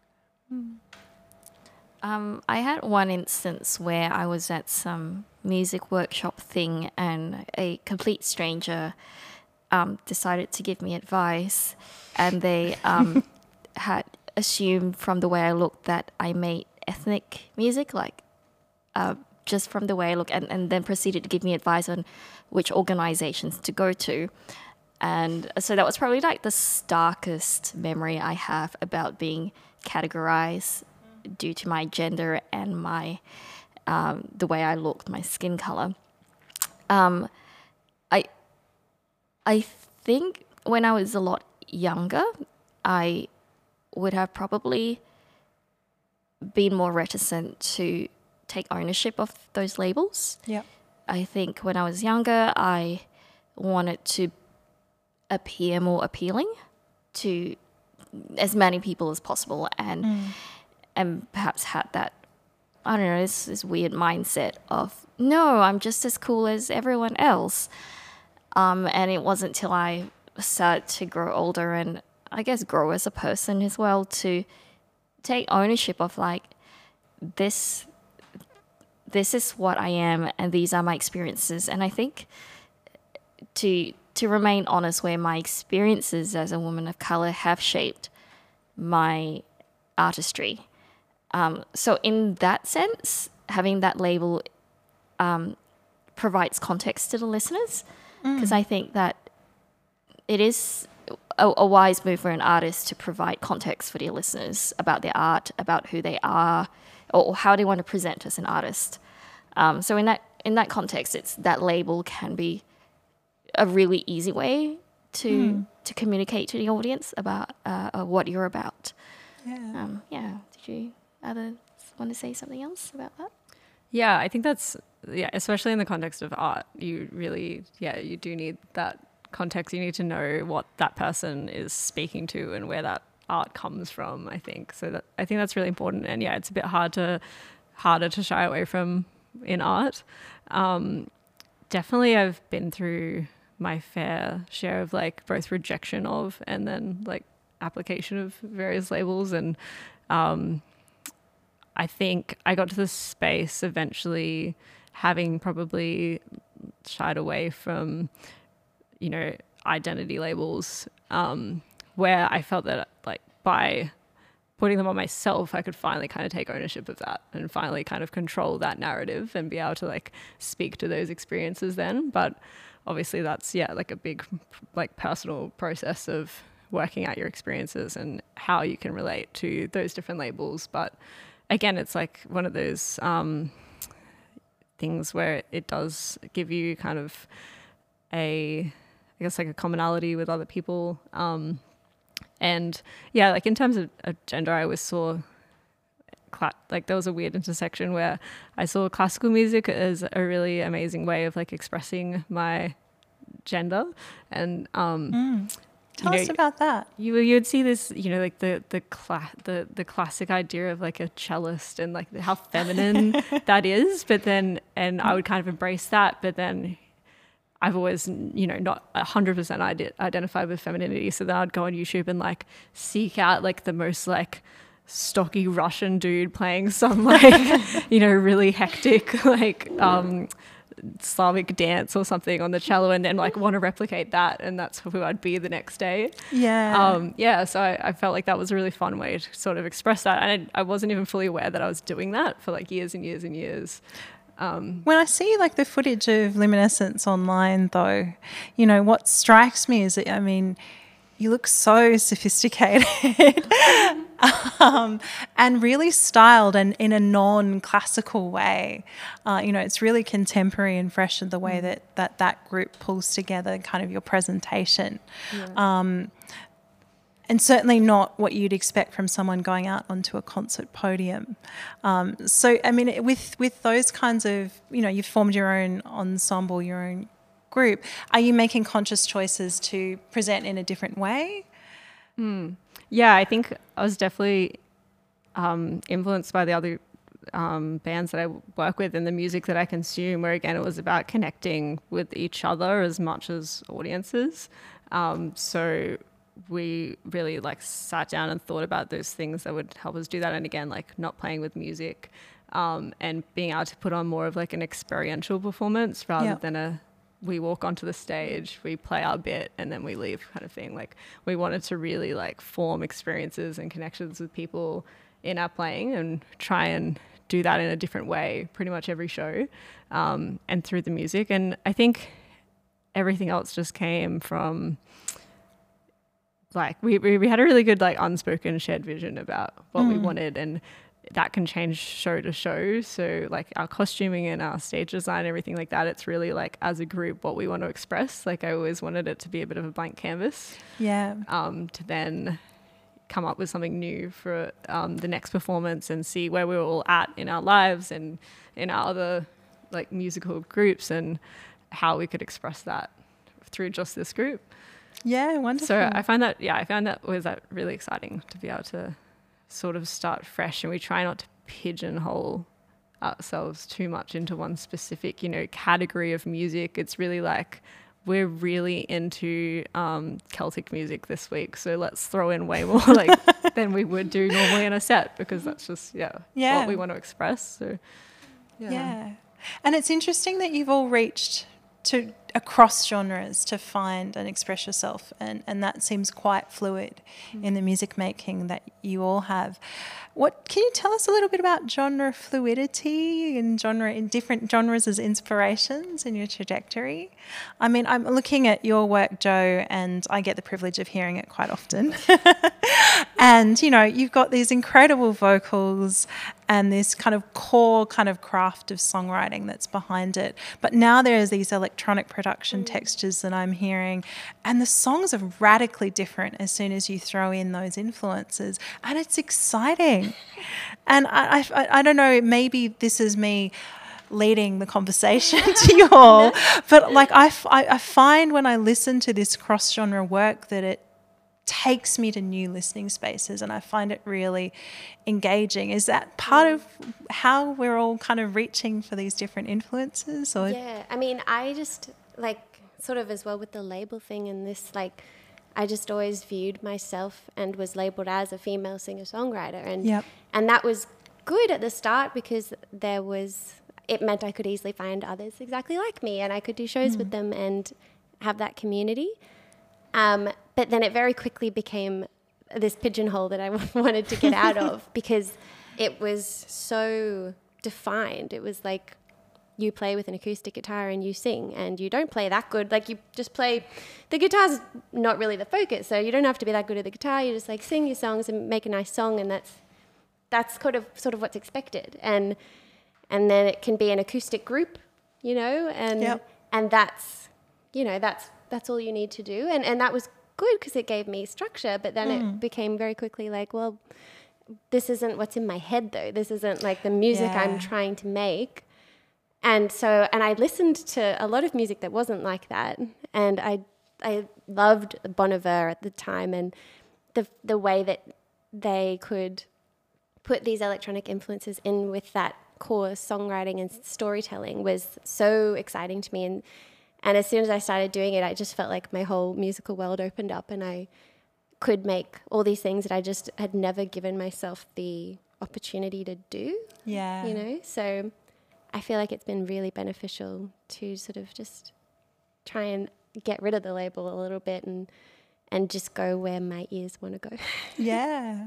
Speaker 3: I had one instance where I was at some music workshop thing, and a complete stranger decided to give me advice, and they had assumed from the way I looked that I made ethnic music, like just from the way I look, and then proceeded to give me advice on which organizations to go to. And so that was probably like the starkest memory I have about being categorized due to my gender and my the way I looked, my skin color. I think when I was a lot younger, I would have probably been more reticent to take ownership of those labels.
Speaker 2: Yeah.
Speaker 3: I think when I was younger, I wanted to appear more appealing to as many people as possible, and perhaps had that, I don't know, this weird mindset of, no, I'm just as cool as everyone else. And it wasn't till I started to grow older, and I guess grow as a person as well, to take ownership of like, this is what I am, and these are my experiences. And I think to remain honest, where my experiences as a woman of color have shaped my artistry. So in that sense, having that label provides context to the listeners, because I think that it is a wise move for an artist to provide context for their listeners about their art, about who they are, or how they want to present as an artist. So in that context, it's that label can be a really easy way to communicate to the audience about what you're about.
Speaker 2: Yeah.
Speaker 3: Did you others want to say something else about that?
Speaker 5: Yeah, I think that's, especially in the context of art, you really, you do need that context. You need to know what that person is speaking to and where that art comes from, I think. So I think that's really important. And it's a bit harder to shy away from in art. Definitely I've been through my fair share of like both rejection of and then like application of various labels. And I think I got to this space eventually, having probably shied away from, identity labels, where I felt that like by putting them on myself, I could finally kind of take ownership of that and finally kind of control that narrative and be able to like speak to those experiences then. But obviously that's, like a big like personal process of working out your experiences and how you can relate to those different labels. But again, it's like one of those things where it does give you kind of a commonality with other people. And like in terms of gender, I always saw like there was a weird intersection where I saw classical music as a really amazing way of like expressing my gender. And
Speaker 2: Tell us about that.
Speaker 5: You would see this, like the classic idea of like a cellist and like how feminine that is. But then, and I would kind of embrace that. But then I've always, not 100% identified with femininity. So then I'd go on YouTube and like seek out like the most like stocky Russian dude playing some like, really hectic like Slavic dance or something on the cello, and then like want to replicate that, and that's who I'd be the next day. So I felt like that was a really fun way to sort of express that, and I wasn't even fully aware that I was doing that for like years and years and years.
Speaker 2: When I see like the footage of Luminescence online though, what strikes me is that, you look so sophisticated and really styled and in a non-classical way. It's really contemporary and fresh in the way that group pulls together kind of your presentation. And certainly not what you'd expect from someone going out onto a concert podium. With those kinds of, you've formed your own ensemble, your own group, are you making conscious choices to present in a different way?
Speaker 5: I think I was definitely influenced by the other bands that I work with and the music that I consume, where again it was about connecting with each other as much as audiences. So we really like sat down and thought about those things that would help us do that. And again, like not playing with music, and being able to put on more of like an experiential performance rather than we walk onto the stage, we play our bit, and then we leave kind of thing. Like we wanted to really like form experiences and connections with people in our playing and try and do that in a different way pretty much every show, and through the music. And I think everything else just came from like we had a really good like unspoken shared vision about what we wanted, and that can change show to show. So like our costuming and our stage design, everything like that, it's really like as a group what we want to express. Like I always wanted it to be a bit of a blank canvas. To then come up with something new for the next performance and see where we're all at in our lives and in our other like musical groups and how we could express that through just this group.
Speaker 2: Yeah, wonderful.
Speaker 5: So I found that was really exciting to be able to sort of start fresh, and we try not to pigeonhole ourselves too much into one specific, category of music. It's really like we're really into Celtic music this week, so let's throw in way more like than we would do normally in a set, because that's just what we want to express. So
Speaker 2: and it's interesting that you've all reached to across genres to find and express yourself, and that seems quite fluid in the music making that you all have. What can you tell us a little bit about genre fluidity and genre in different genres as inspirations in your trajectory? I mean, I'm looking at your work, Joe, and I get the privilege of hearing it quite often. And, you know, you've got these incredible vocals and this kind of core kind of craft of songwriting that's behind it. But now there's these electronic production textures that I'm hearing, and the songs are radically different as soon as you throw in those influences, and it's exciting. And I don't know, maybe this is me leading the conversation to you all, but like I find when I listen to this cross-genre work that it takes me to new listening spaces, and I find it really engaging. Is that part of how we're all kind of reaching for these different influences? Or?
Speaker 4: Yeah, I mean, I just like sort of as well with the label thing and this, like, I just always viewed myself and was labeled as a female singer-songwriter, and that was good at the start because it meant I could easily find others exactly like me, and I could do shows with them and have that community. But then it very quickly became this pigeonhole that I wanted to get out of because it was so defined. It was like you play with an acoustic guitar and you sing, and you don't play that good. Like you just play, the guitar's not really the focus, so you don't have to be that good at the guitar. You just like sing your songs and make a nice song, and that's sort of what's expected. And then it can be an acoustic group, you know, and that's, you know, that's all you need to do. And that was good because it gave me structure, but then it became very quickly like, well, this isn't what's in my head though. This isn't like the music I'm trying to make. And I listened to a lot of music that wasn't like that. And I loved Bon Iver at the time, and the way that they could put these electronic influences in with that core songwriting and storytelling was so exciting to me. And as soon as I started doing it, I just felt like my whole musical world opened up, and I could make all these things that I just had never given myself the opportunity to do.
Speaker 2: Yeah.
Speaker 4: You know? So I feel like it's been really beneficial to sort of just try and get rid of the label a little bit and just go where my ears want to go.
Speaker 2: Yeah.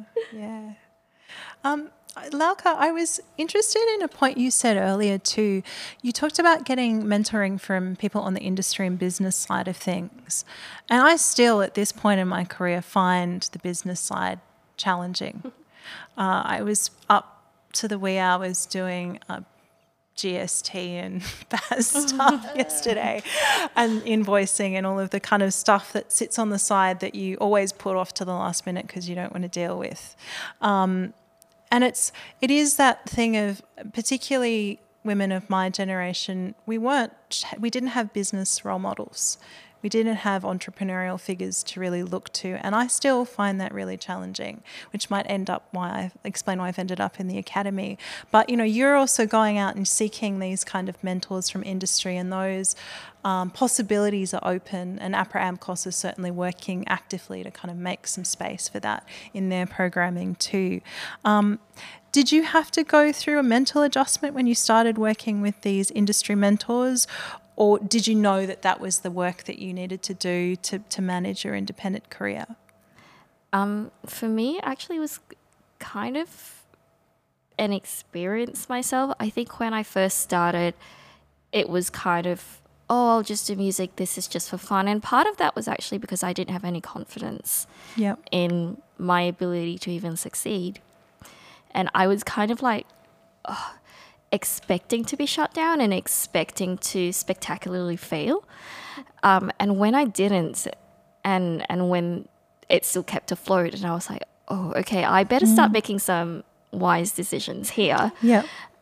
Speaker 2: Lauka, I was interested in a point you said earlier too. You talked about getting mentoring from people on the industry and business side of things. And I still, at this point in my career, find the business side challenging. I was up to the wee hours doing GST and BAS stuff yesterday, and invoicing and all of the kind of stuff that sits on the side that you always put off to the last minute because you don't want to deal with. And it is that thing of, particularly women of my generation, we didn't have business role models. We didn't have entrepreneurial figures to really look to, and I still find that really challenging, which might explain why I've ended up in the academy. But, you know, you're also going out and seeking these kind of mentors from industry, and those possibilities are open, and APRA AMCOS is certainly working actively to kind of make some space for that in their programming too. Did you have to go through a mental adjustment when you started working with these industry mentors, or did you know that was the work that you needed to do to manage your independent career?
Speaker 3: For me, actually, it was kind of an experience myself. I think when I first started, it was kind of, I'll just do music, this is just for fun. And part of that was actually because I didn't have any confidence in my ability to even succeed. And I was kind of like expecting to be shut down and expecting to spectacularly fail. And when I didn't, and when it still kept afloat, and I was like, oh, okay, I better start making some wise decisions here.
Speaker 2: Yeah.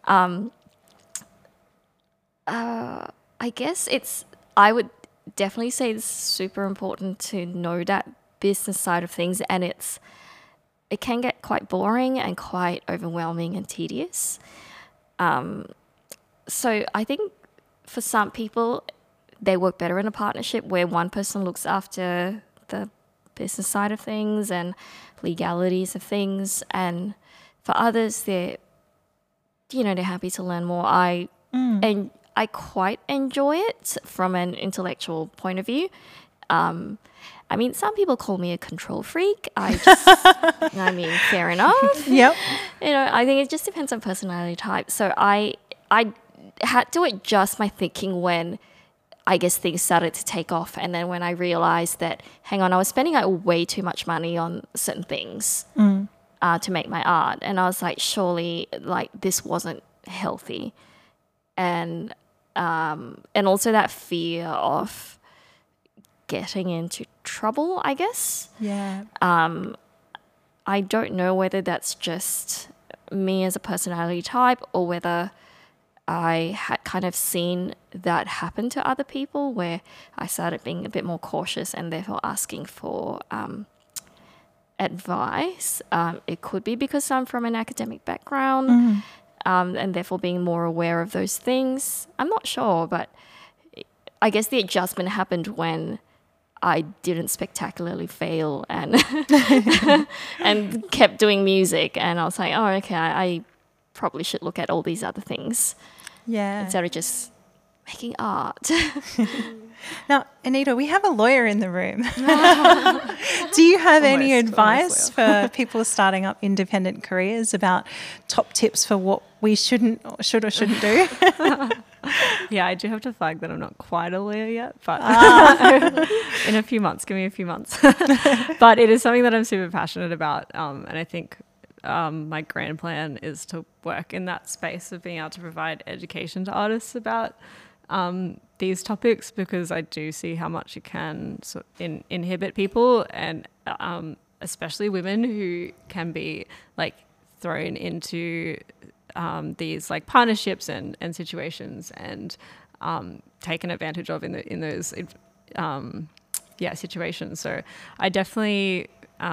Speaker 3: I guess I would definitely say it's super important to know that business side of things, and it can get quite boring and quite overwhelming and tedious. So I think for some people, they work better in a partnership where one person looks after the business side of things and legalities of things, and for others, they're happy to learn more. And I quite enjoy it from an intellectual point of view. I mean, some people call me a control freak. I mean, fair enough.
Speaker 2: Yep.
Speaker 3: You know, I think it just depends on personality type. So I had to adjust my thinking when I guess things started to take off. And then when I realized that, hang on, I was spending like way too much money on certain things to make my art. And I was like, surely like this wasn't healthy. And also that fear of getting into trouble, I guess.
Speaker 2: Yeah.
Speaker 3: I don't know whether that's just me as a personality type or whether I had kind of seen that happen to other people where I started being a bit more cautious and therefore asking for advice. It could be because I'm from an academic background and therefore being more aware of those things. I'm not sure, but I guess the adjustment happened when I didn't spectacularly fail and and kept doing music. And I was like, oh, okay, I probably should look at all these other things instead of just making art.
Speaker 2: Now, Anita, we have a lawyer in the room. Do you have any advice for people starting up independent careers about top tips for what we should or shouldn't do?
Speaker 5: Yeah, I do have to flag that I'm not quite a lawyer yet, but in a few months, give me a few months. But it is something that I'm super passionate about, and I think my grand plan is to work in that space of being able to provide education to artists about these topics, because I do see how much it can inhibit people, and especially women who can be like thrown into these like partnerships and situations and taken advantage of in those situations. So I definitely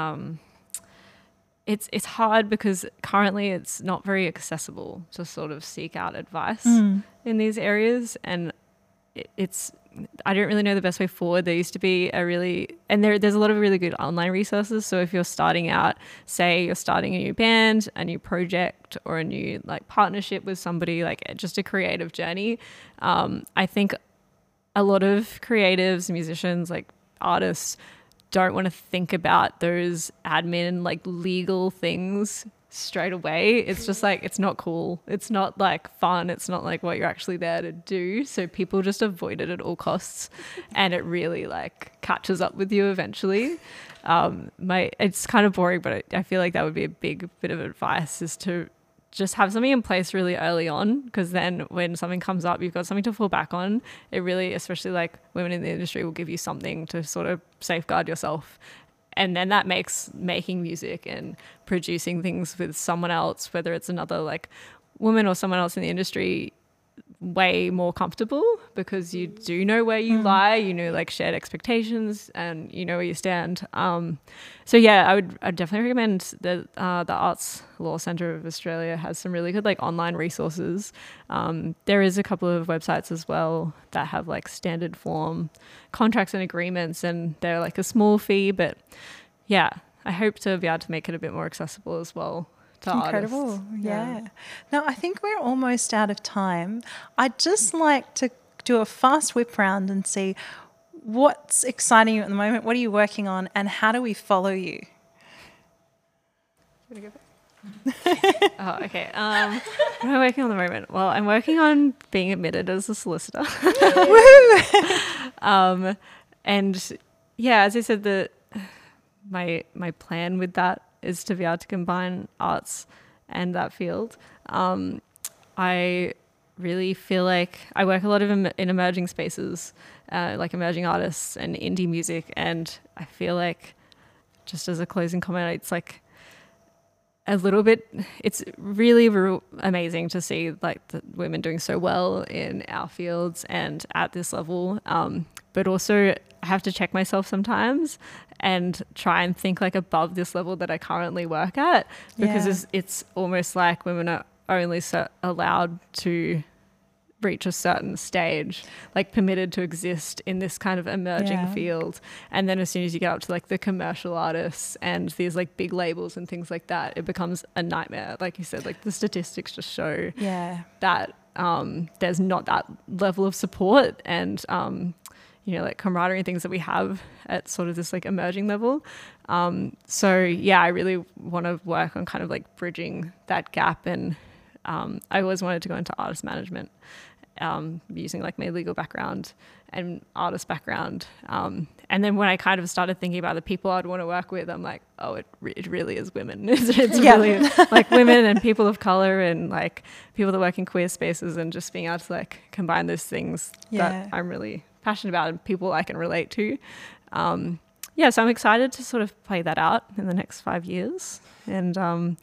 Speaker 5: it's hard because currently it's not very accessible to sort of seek out advice in these areas, and it's I don't really know the best way forward. There used to be there's a lot of really good online resources. So if you're starting out, say you're starting a new band, a new project, or a new like partnership with somebody, like just a creative journey, I think a lot of creatives, musicians, like artists don't want to think about those admin, like legal things straight away. It's just like, it's not cool. It's not like fun. It's not like what you're actually there to do. So people just avoid it at all costs, and it really like catches up with you eventually. It's kind of boring, but I feel like that would be a big bit of advice, is to just have something in place really early on, because then when something comes up, you've got something to fall back on. It really, especially like women in the industry, will give you something to sort of safeguard yourself. And then that makes making music and producing things with someone else, whether it's another like woman or someone else in the industry, way more comfortable, because you do know where you lie, you know, like shared expectations, and you know where you stand. So yeah, I'd definitely recommend the Arts Law Centre of Australia has some really good like online resources. There is a couple of websites as well that have like standard form contracts and agreements, and they're like a small fee, but yeah, I hope to be able to make it a bit more accessible as well.
Speaker 2: Incredible.
Speaker 5: Artists.
Speaker 2: Yeah. Now, I think we're almost out of time. I'd just like to do a fast whip round and see what's exciting you at the moment, what are you working on, and how do we follow you?
Speaker 5: Okay. What am I working on at the moment? Well, I'm working on being admitted as a solicitor. And yeah, as I said, my plan with that is to be able to combine arts and that field. I really feel like I work a lot in emerging spaces, like emerging artists and indie music, and I feel like, just as a closing comment, it's like it's really amazing to see like the women doing so well in our fields and at this level, but also I have to check myself sometimes and try and think like above this level that I currently work at, because it's almost like women are only allowed to reach a certain stage, like permitted to exist in this kind of emerging field. And then as soon as you get up to like the commercial artists and these like big labels and things like that, it becomes a nightmare. Like you said, like the statistics just show that there's not that level of support and like camaraderie and things that we have at sort of this like emerging level. So yeah, I really want to work on kind of like bridging that gap. And I always wanted to go into artist management, using like my legal background and artist background. And then when I kind of started thinking about the people I'd want to work with, I'm like, oh, it really is women. It's really like women and people of color and like people that work in queer spaces, and just being able to like combine those things that I'm really passionate about and people I can relate to. So I'm excited to sort of play that out in the next 5 years and,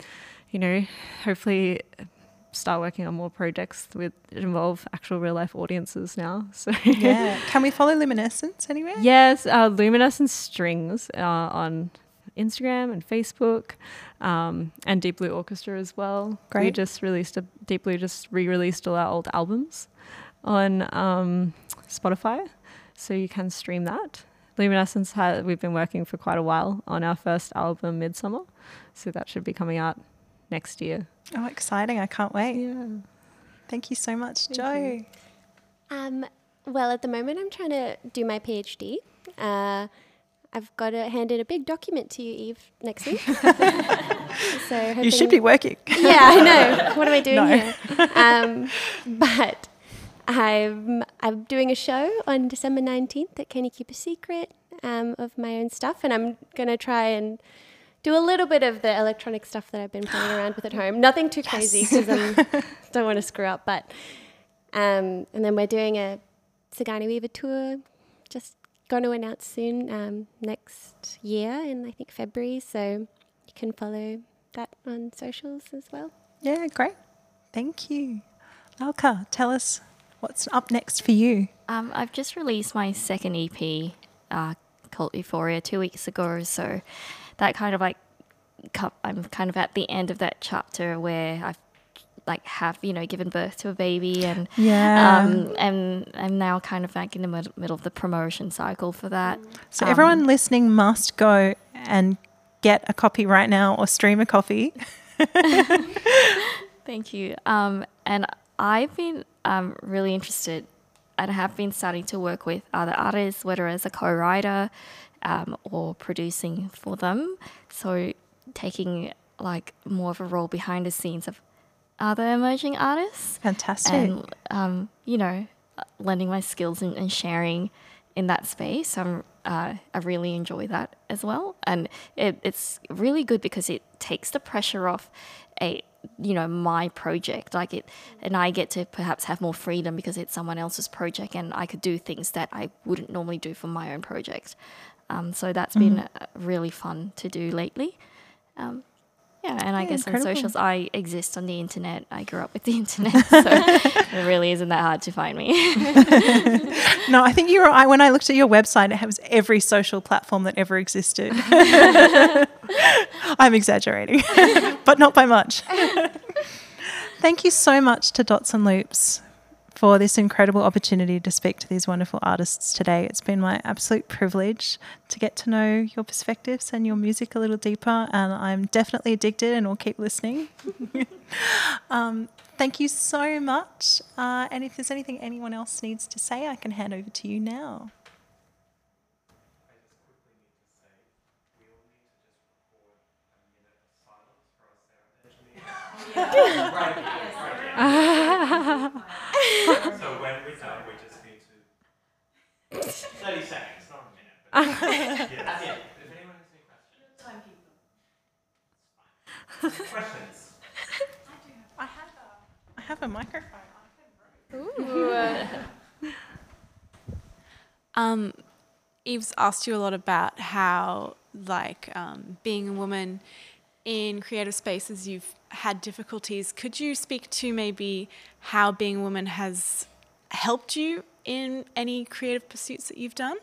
Speaker 5: hopefully start working on more projects that involve actual real life audiences now. So
Speaker 2: yeah. Can we follow Luminescence anywhere?
Speaker 5: Yes, Luminescence Strings on Instagram and Facebook, and Deep Blue Orchestra as well.
Speaker 2: Great.
Speaker 5: We just Deep Blue just re-released all our old albums on Spotify, so you can stream that. Luminescence, we've been working for quite a while on our first album, Midsummer, so that should be coming out next year.
Speaker 2: Oh, exciting. I can't wait.
Speaker 5: Yeah.
Speaker 2: Thank you so much,
Speaker 5: Thank
Speaker 2: Jo.
Speaker 5: you.
Speaker 4: Well, at the moment, I'm trying to do my PhD. I've got to hand in a big document to you, Eve, next week. So
Speaker 2: You should be working.
Speaker 4: Yeah, I know. What am I doing
Speaker 2: No.
Speaker 4: here? But I'm doing a show on December 19th at Can You Keep a Secret of my own stuff, and I'm going to try and do a little bit of the electronic stuff that I've been playing around with at home. Nothing too crazy because I don't want to screw up. But and then we're doing a Sigourney Weaver tour, just going to announce soon next year in I think February. So you can follow that on socials as well.
Speaker 2: Yeah, great. Thank you. Lalka, tell us what's up next for you.
Speaker 3: I've just released my second EP called Euphoria 2 weeks ago, so that kind of like I'm kind of at the end of that chapter where I've have given birth to a baby, and and I'm now kind of like in the middle of the promotion cycle for that.
Speaker 2: So everyone listening must go and get a copy right now or stream a copy.
Speaker 3: Thank you. And I've been really interested and have been starting to work with other artists, whether as a co-writer or producing for them. So taking like more of a role behind the scenes of other emerging artists.
Speaker 2: Fantastic.
Speaker 3: And, lending my skills and sharing in that space. I really enjoy that as well. And it's really good because it takes the pressure off my project, and I get to perhaps have more freedom because it's someone else's project, and I could do things that I wouldn't normally do for my own project. So that's been really fun to do lately. And I guess
Speaker 2: incredible.
Speaker 3: on socials, I exist on the internet. I grew up with the internet, so it really isn't that hard to find me.
Speaker 2: No, I think you were. When I looked at your website, it has every social platform that ever existed. I'm exaggerating, but not by much. Thank you so much to Dots and Loops for this incredible opportunity to speak to these wonderful artists today. It's been my absolute privilege to get to know your perspectives and your music a little deeper, and I'm definitely addicted and will keep listening. Thank you so much. And if there's anything anyone else needs to say, I can hand over to you now.
Speaker 1: So when we're done, we just need to 30 seconds, not a minute. Yeah, that's it. If anyone has any questions. Questions?
Speaker 2: I have a microphone.
Speaker 6: Eve's asked you a lot about how, being a woman in creative spaces, you've had difficulties. Could you speak to maybe how being a woman has helped you in any creative pursuits that you've done?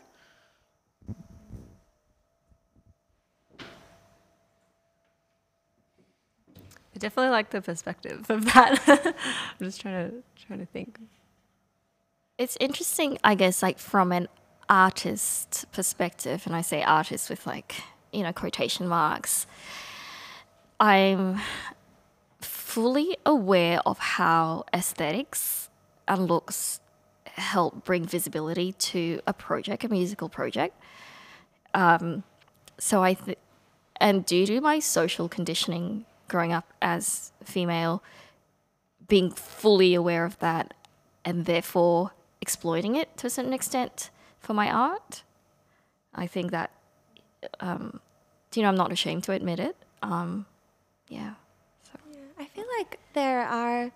Speaker 5: I definitely like the perspective of that. I'm just trying to think.
Speaker 3: It's interesting, I guess, from an artist perspective, and I say artist with quotation marks. fully aware of how aesthetics and looks help bring visibility to a project, a musical project. And due to my social conditioning growing up as female, being fully aware of that and therefore exploiting it to a certain extent for my art, I think that, I'm not ashamed to admit it.
Speaker 4: I feel like there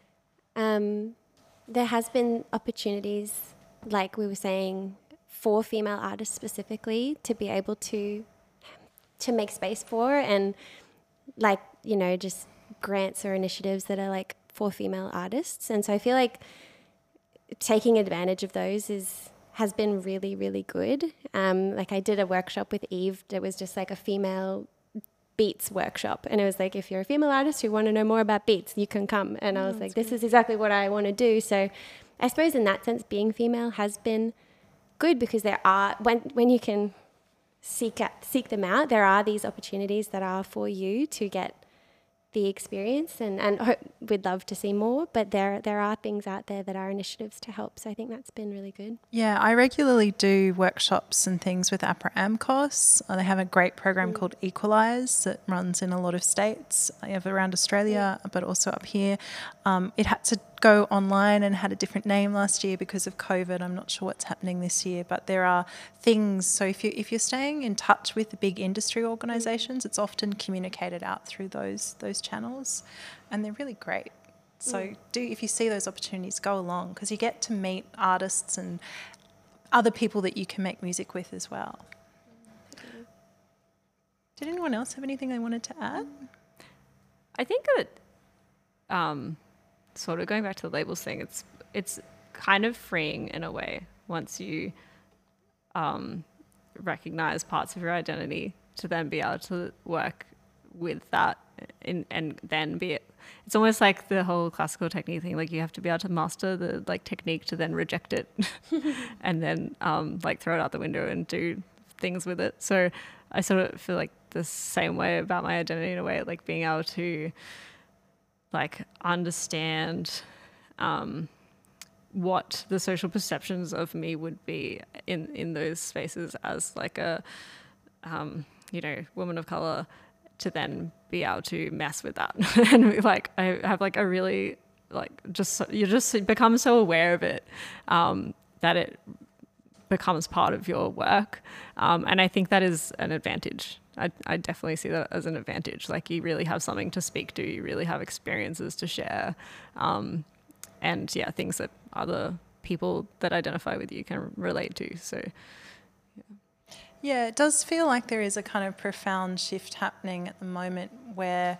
Speaker 4: has been opportunities, like we were saying, for female artists specifically to be able to make space for, and like, just grants or initiatives that are like for female artists. And so I feel like taking advantage of those has been really, really good. Like I did a workshop with Eve that was just like a female beats workshop, and it was like, if you're a female artist who want to know more about beats, you can come. And I was like, this is exactly what I want to do. So I suppose in that sense, being female has been good, because there are, when you can seek them out, there are these opportunities that are for you to get the experience, and we'd love to see more, but there are things out there that are initiatives to help. So I think that's been really good.
Speaker 2: Yeah, I regularly do workshops and things with APRA AMCOS. They have a great program called Equalise that runs in a lot of states around Australia, but also up here. It had to go online and had a different name last year because of COVID. I'm not sure what's happening this year, but there are things. So if you're staying in touch with the big industry organisations, it's often communicated out through those channels, and they're really great. So if you see those opportunities, go along, because you get to meet artists and other people that you can make music with as well. Did anyone else have anything they wanted to add?
Speaker 5: I think that sort of going back to the labels thing, it's kind of freeing in a way once you recognize parts of your identity to then be able to work with that and then it's almost like the whole classical technique thing, like you have to be able to master the like technique to then reject it and then like throw it out the window and do things with it. So I sort of feel like the same way about my identity in a way, like being able to like understand what the social perceptions of me would be in those spaces as like a woman of color, to then be able to mess with that. And like I have like a really like you just become so aware of it that it becomes part of your work, and I think that is an advantage. I definitely see that as an advantage. Like you really have something to speak to, you really have experiences to share, and yeah, things that other people that identify with you can relate to. So
Speaker 2: yeah, it does feel like there is a kind of profound shift happening at the moment where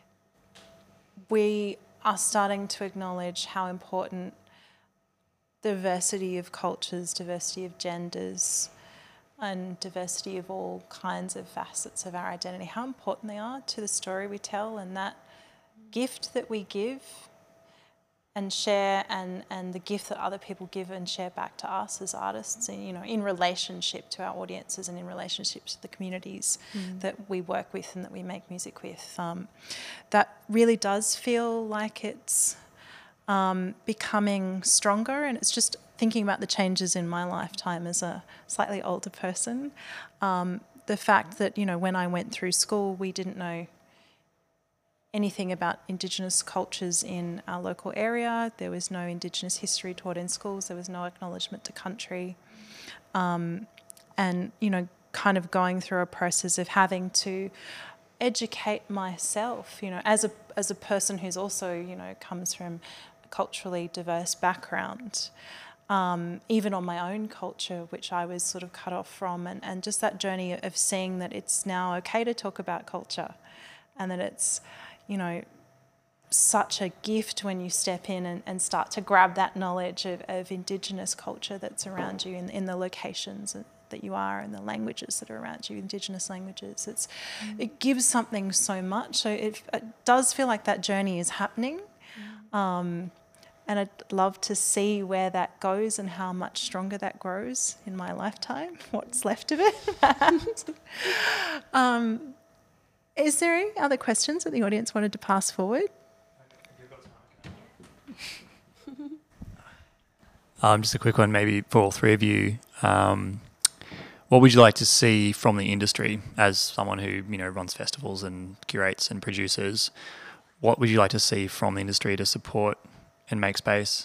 Speaker 2: we are starting to acknowledge how important diversity of cultures, diversity of genders, and diversity of all kinds of facets of our identity, how important they are to the story we tell, and that gift that we give and share, and the gift that other people give and share back to us as artists, and, in relationship to our audiences and in relationship to the communities that we work with and that we make music with. That really does feel like it's becoming stronger, and it's just thinking about the changes in my lifetime as a slightly older person. The fact that, when I went through school, we didn't know anything about Indigenous cultures in our local area. There was no Indigenous history taught in schools. There was no acknowledgement to country. And, kind of going through a process of having to educate myself, as a person who's also, comes from a culturally diverse background, even on my own culture, which I was sort of cut off from, and just that journey of seeing that it's now okay to talk about culture, and that it's, such a gift when you step in and start to grab that knowledge of Indigenous culture that's around you in the locations that you are, and the languages that are around you, Indigenous languages. It gives something so much. So it does feel like that journey is happening. And I'd love to see where that goes and how much stronger that grows in my lifetime, what's left of it. Is there any other questions that the audience wanted to pass forward?
Speaker 7: Just a quick one maybe for all three of you. What would you like to see from the industry as someone who, runs festivals and curates and produces? What would you like to see from the industry to support and make space?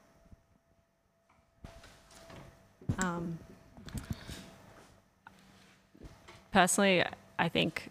Speaker 5: Personally, I think,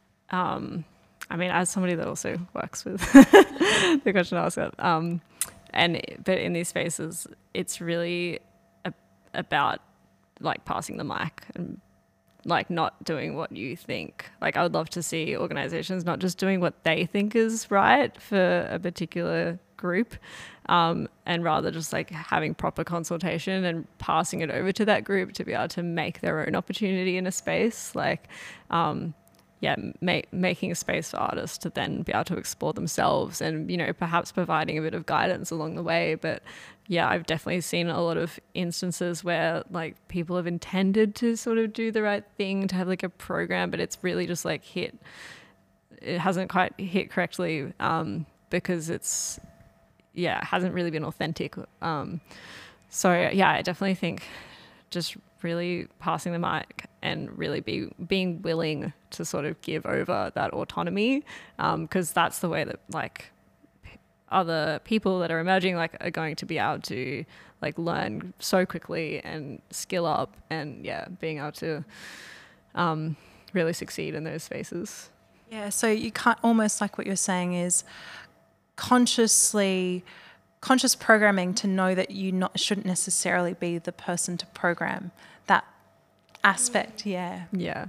Speaker 5: as somebody that also works with the question I asked, but in these spaces, it's really about like passing the mic and like not doing what you think. Like I would love to see organizations not just doing what they think is right for a particular group, and rather just like having proper consultation and passing it over to that group to be able to make their own opportunity in a space. Like, making a space for artists to then be able to explore themselves and, perhaps providing a bit of guidance along the way. But yeah, I've definitely seen a lot of instances where like people have intended to sort of do the right thing, to have like a program, but it's really just like it hasn't quite hit correctly, because it hasn't really been authentic. So yeah, I definitely think just really passing the mic and really being willing to sort of give over that autonomy, because that's the way that like other people that are emerging like are going to be able to like learn so quickly and skill up and being able to really succeed in those spaces.
Speaker 2: Yeah, so you can't, almost like what you're saying is conscious programming to know that you shouldn't necessarily be the person to program that aspect. Yeah.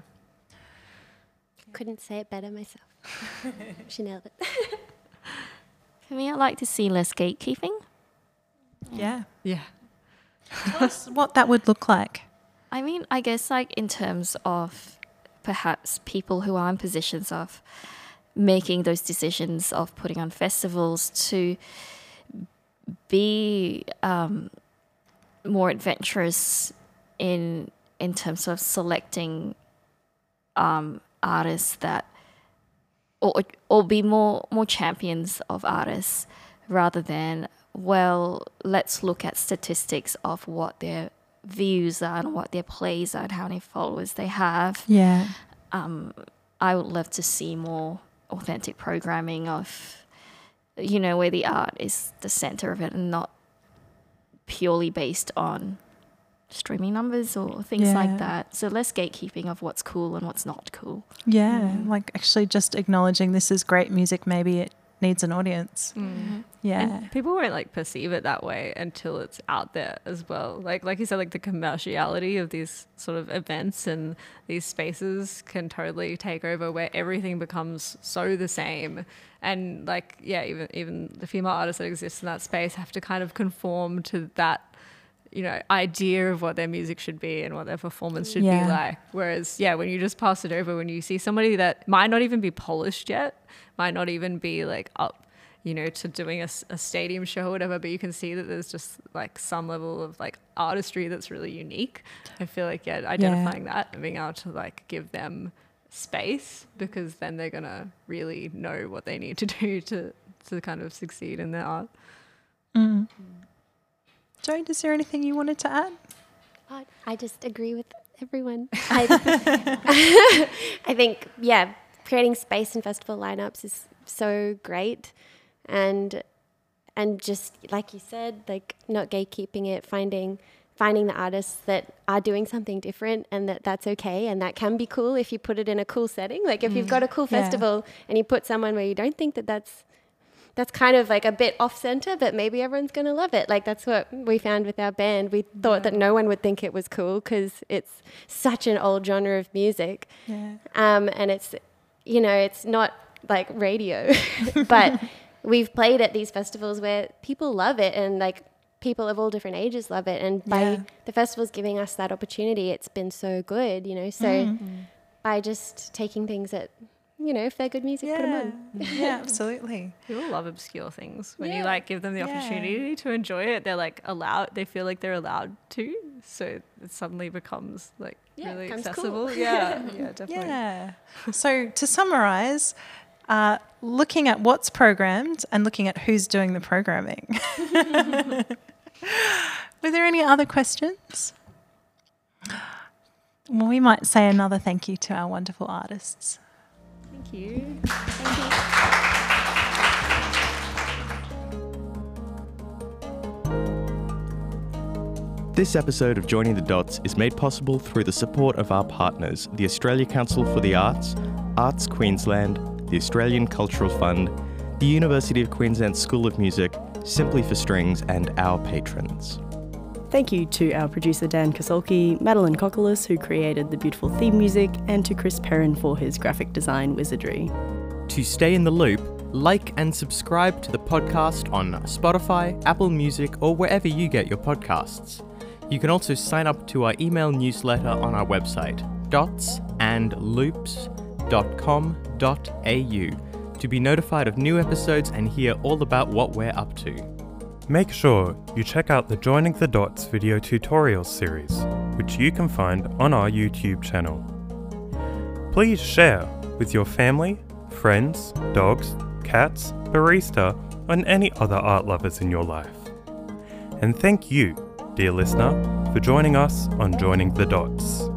Speaker 4: Couldn't say it better myself. She nailed it.
Speaker 3: For me, I'd like to see less gatekeeping.
Speaker 2: Yeah.
Speaker 5: Tell
Speaker 2: us what that would look like.
Speaker 3: I guess like in terms of perhaps people who are in positions of making those decisions of putting on festivals to be more adventurous in terms of selecting artists that or be more champions of artists rather than, well, let's look at statistics of what their views are and what their plays are and how many followers they have.
Speaker 2: Yeah.
Speaker 3: I would love to see more authentic programming of, where the art is the center of it and not purely based on streaming numbers or things like that. So less gatekeeping of what's cool and what's not cool.
Speaker 2: Yeah, like actually just acknowledging this is great music, maybe it needs an audience. Yeah.
Speaker 5: And people won't like perceive it that way until it's out there as well. Like you said, like the commerciality of these sort of events and these spaces can totally take over where everything becomes so the same. And like, even the female artists that exist in that space have to kind of conform to that, idea of what their music should be and what their performance should be like. Whereas, when you just pass it over, when you see somebody that might not even be polished yet, might not even be like up, to doing a stadium show or whatever, but you can see that there's just like some level of like artistry that's really unique. I feel like, identifying that and being able to like give them space, because then they're going to really know what they need to do to kind of succeed in their art.
Speaker 2: Joan, is there anything you wanted to add?
Speaker 4: I just agree with everyone. I think, creating space and festival lineups is so great. And just like you said, like not gatekeeping it, finding the artists that are doing something different and that's okay. And that can be cool if you put it in a cool setting. Like if you've got a cool festival and you put someone where you don't think that's kind of like a bit off center, but maybe everyone's going to love it. Like that's what we found with our band. We thought that no one would think it was cool because it's such an old genre of music. Yeah. And it's, it's not like radio, but we've played at these festivals where people love it and like people of all different ages love it. And by the festivals giving us that opportunity, it's been so good, so by just taking things that, if they're good music, put them on.
Speaker 2: Yeah, absolutely.
Speaker 5: People love obscure things. When you like give them the opportunity to enjoy it, they're like they feel like they're allowed to. So it suddenly becomes like really accessible.
Speaker 4: Cool.
Speaker 5: Yeah, definitely.
Speaker 2: Yeah. So to summarize, looking at what's programmed and looking at who's doing the programming. Were there any other questions? Well, we might say another thank you to our wonderful artists.
Speaker 5: Thank you.
Speaker 1: This episode of Joining the Dots is made possible through the support of our partners, the Australia Council for the Arts, Arts Queensland, the Australian Cultural Fund, the University of Queensland School of Music, Simply for Strings, and our patrons.
Speaker 8: Thank you to our producer Dan Kasolki, Madeline Kokolis, who created the beautiful theme music, and to Chris Perrin for his graphic design wizardry.
Speaker 9: To stay in the loop, like and subscribe to the podcast on Spotify, Apple Music, or wherever you get your podcasts. You can also sign up to our email newsletter on our website, dotsandloops.com.au, to be notified of new episodes and hear all about what we're up to.
Speaker 10: Make sure you check out the Joining the Dots video tutorials series, which you can find on our YouTube channel. Please share with your family, friends, dogs, cats, barista, and any other art lovers in your life. And thank you, dear listener, for joining us on Joining the Dots.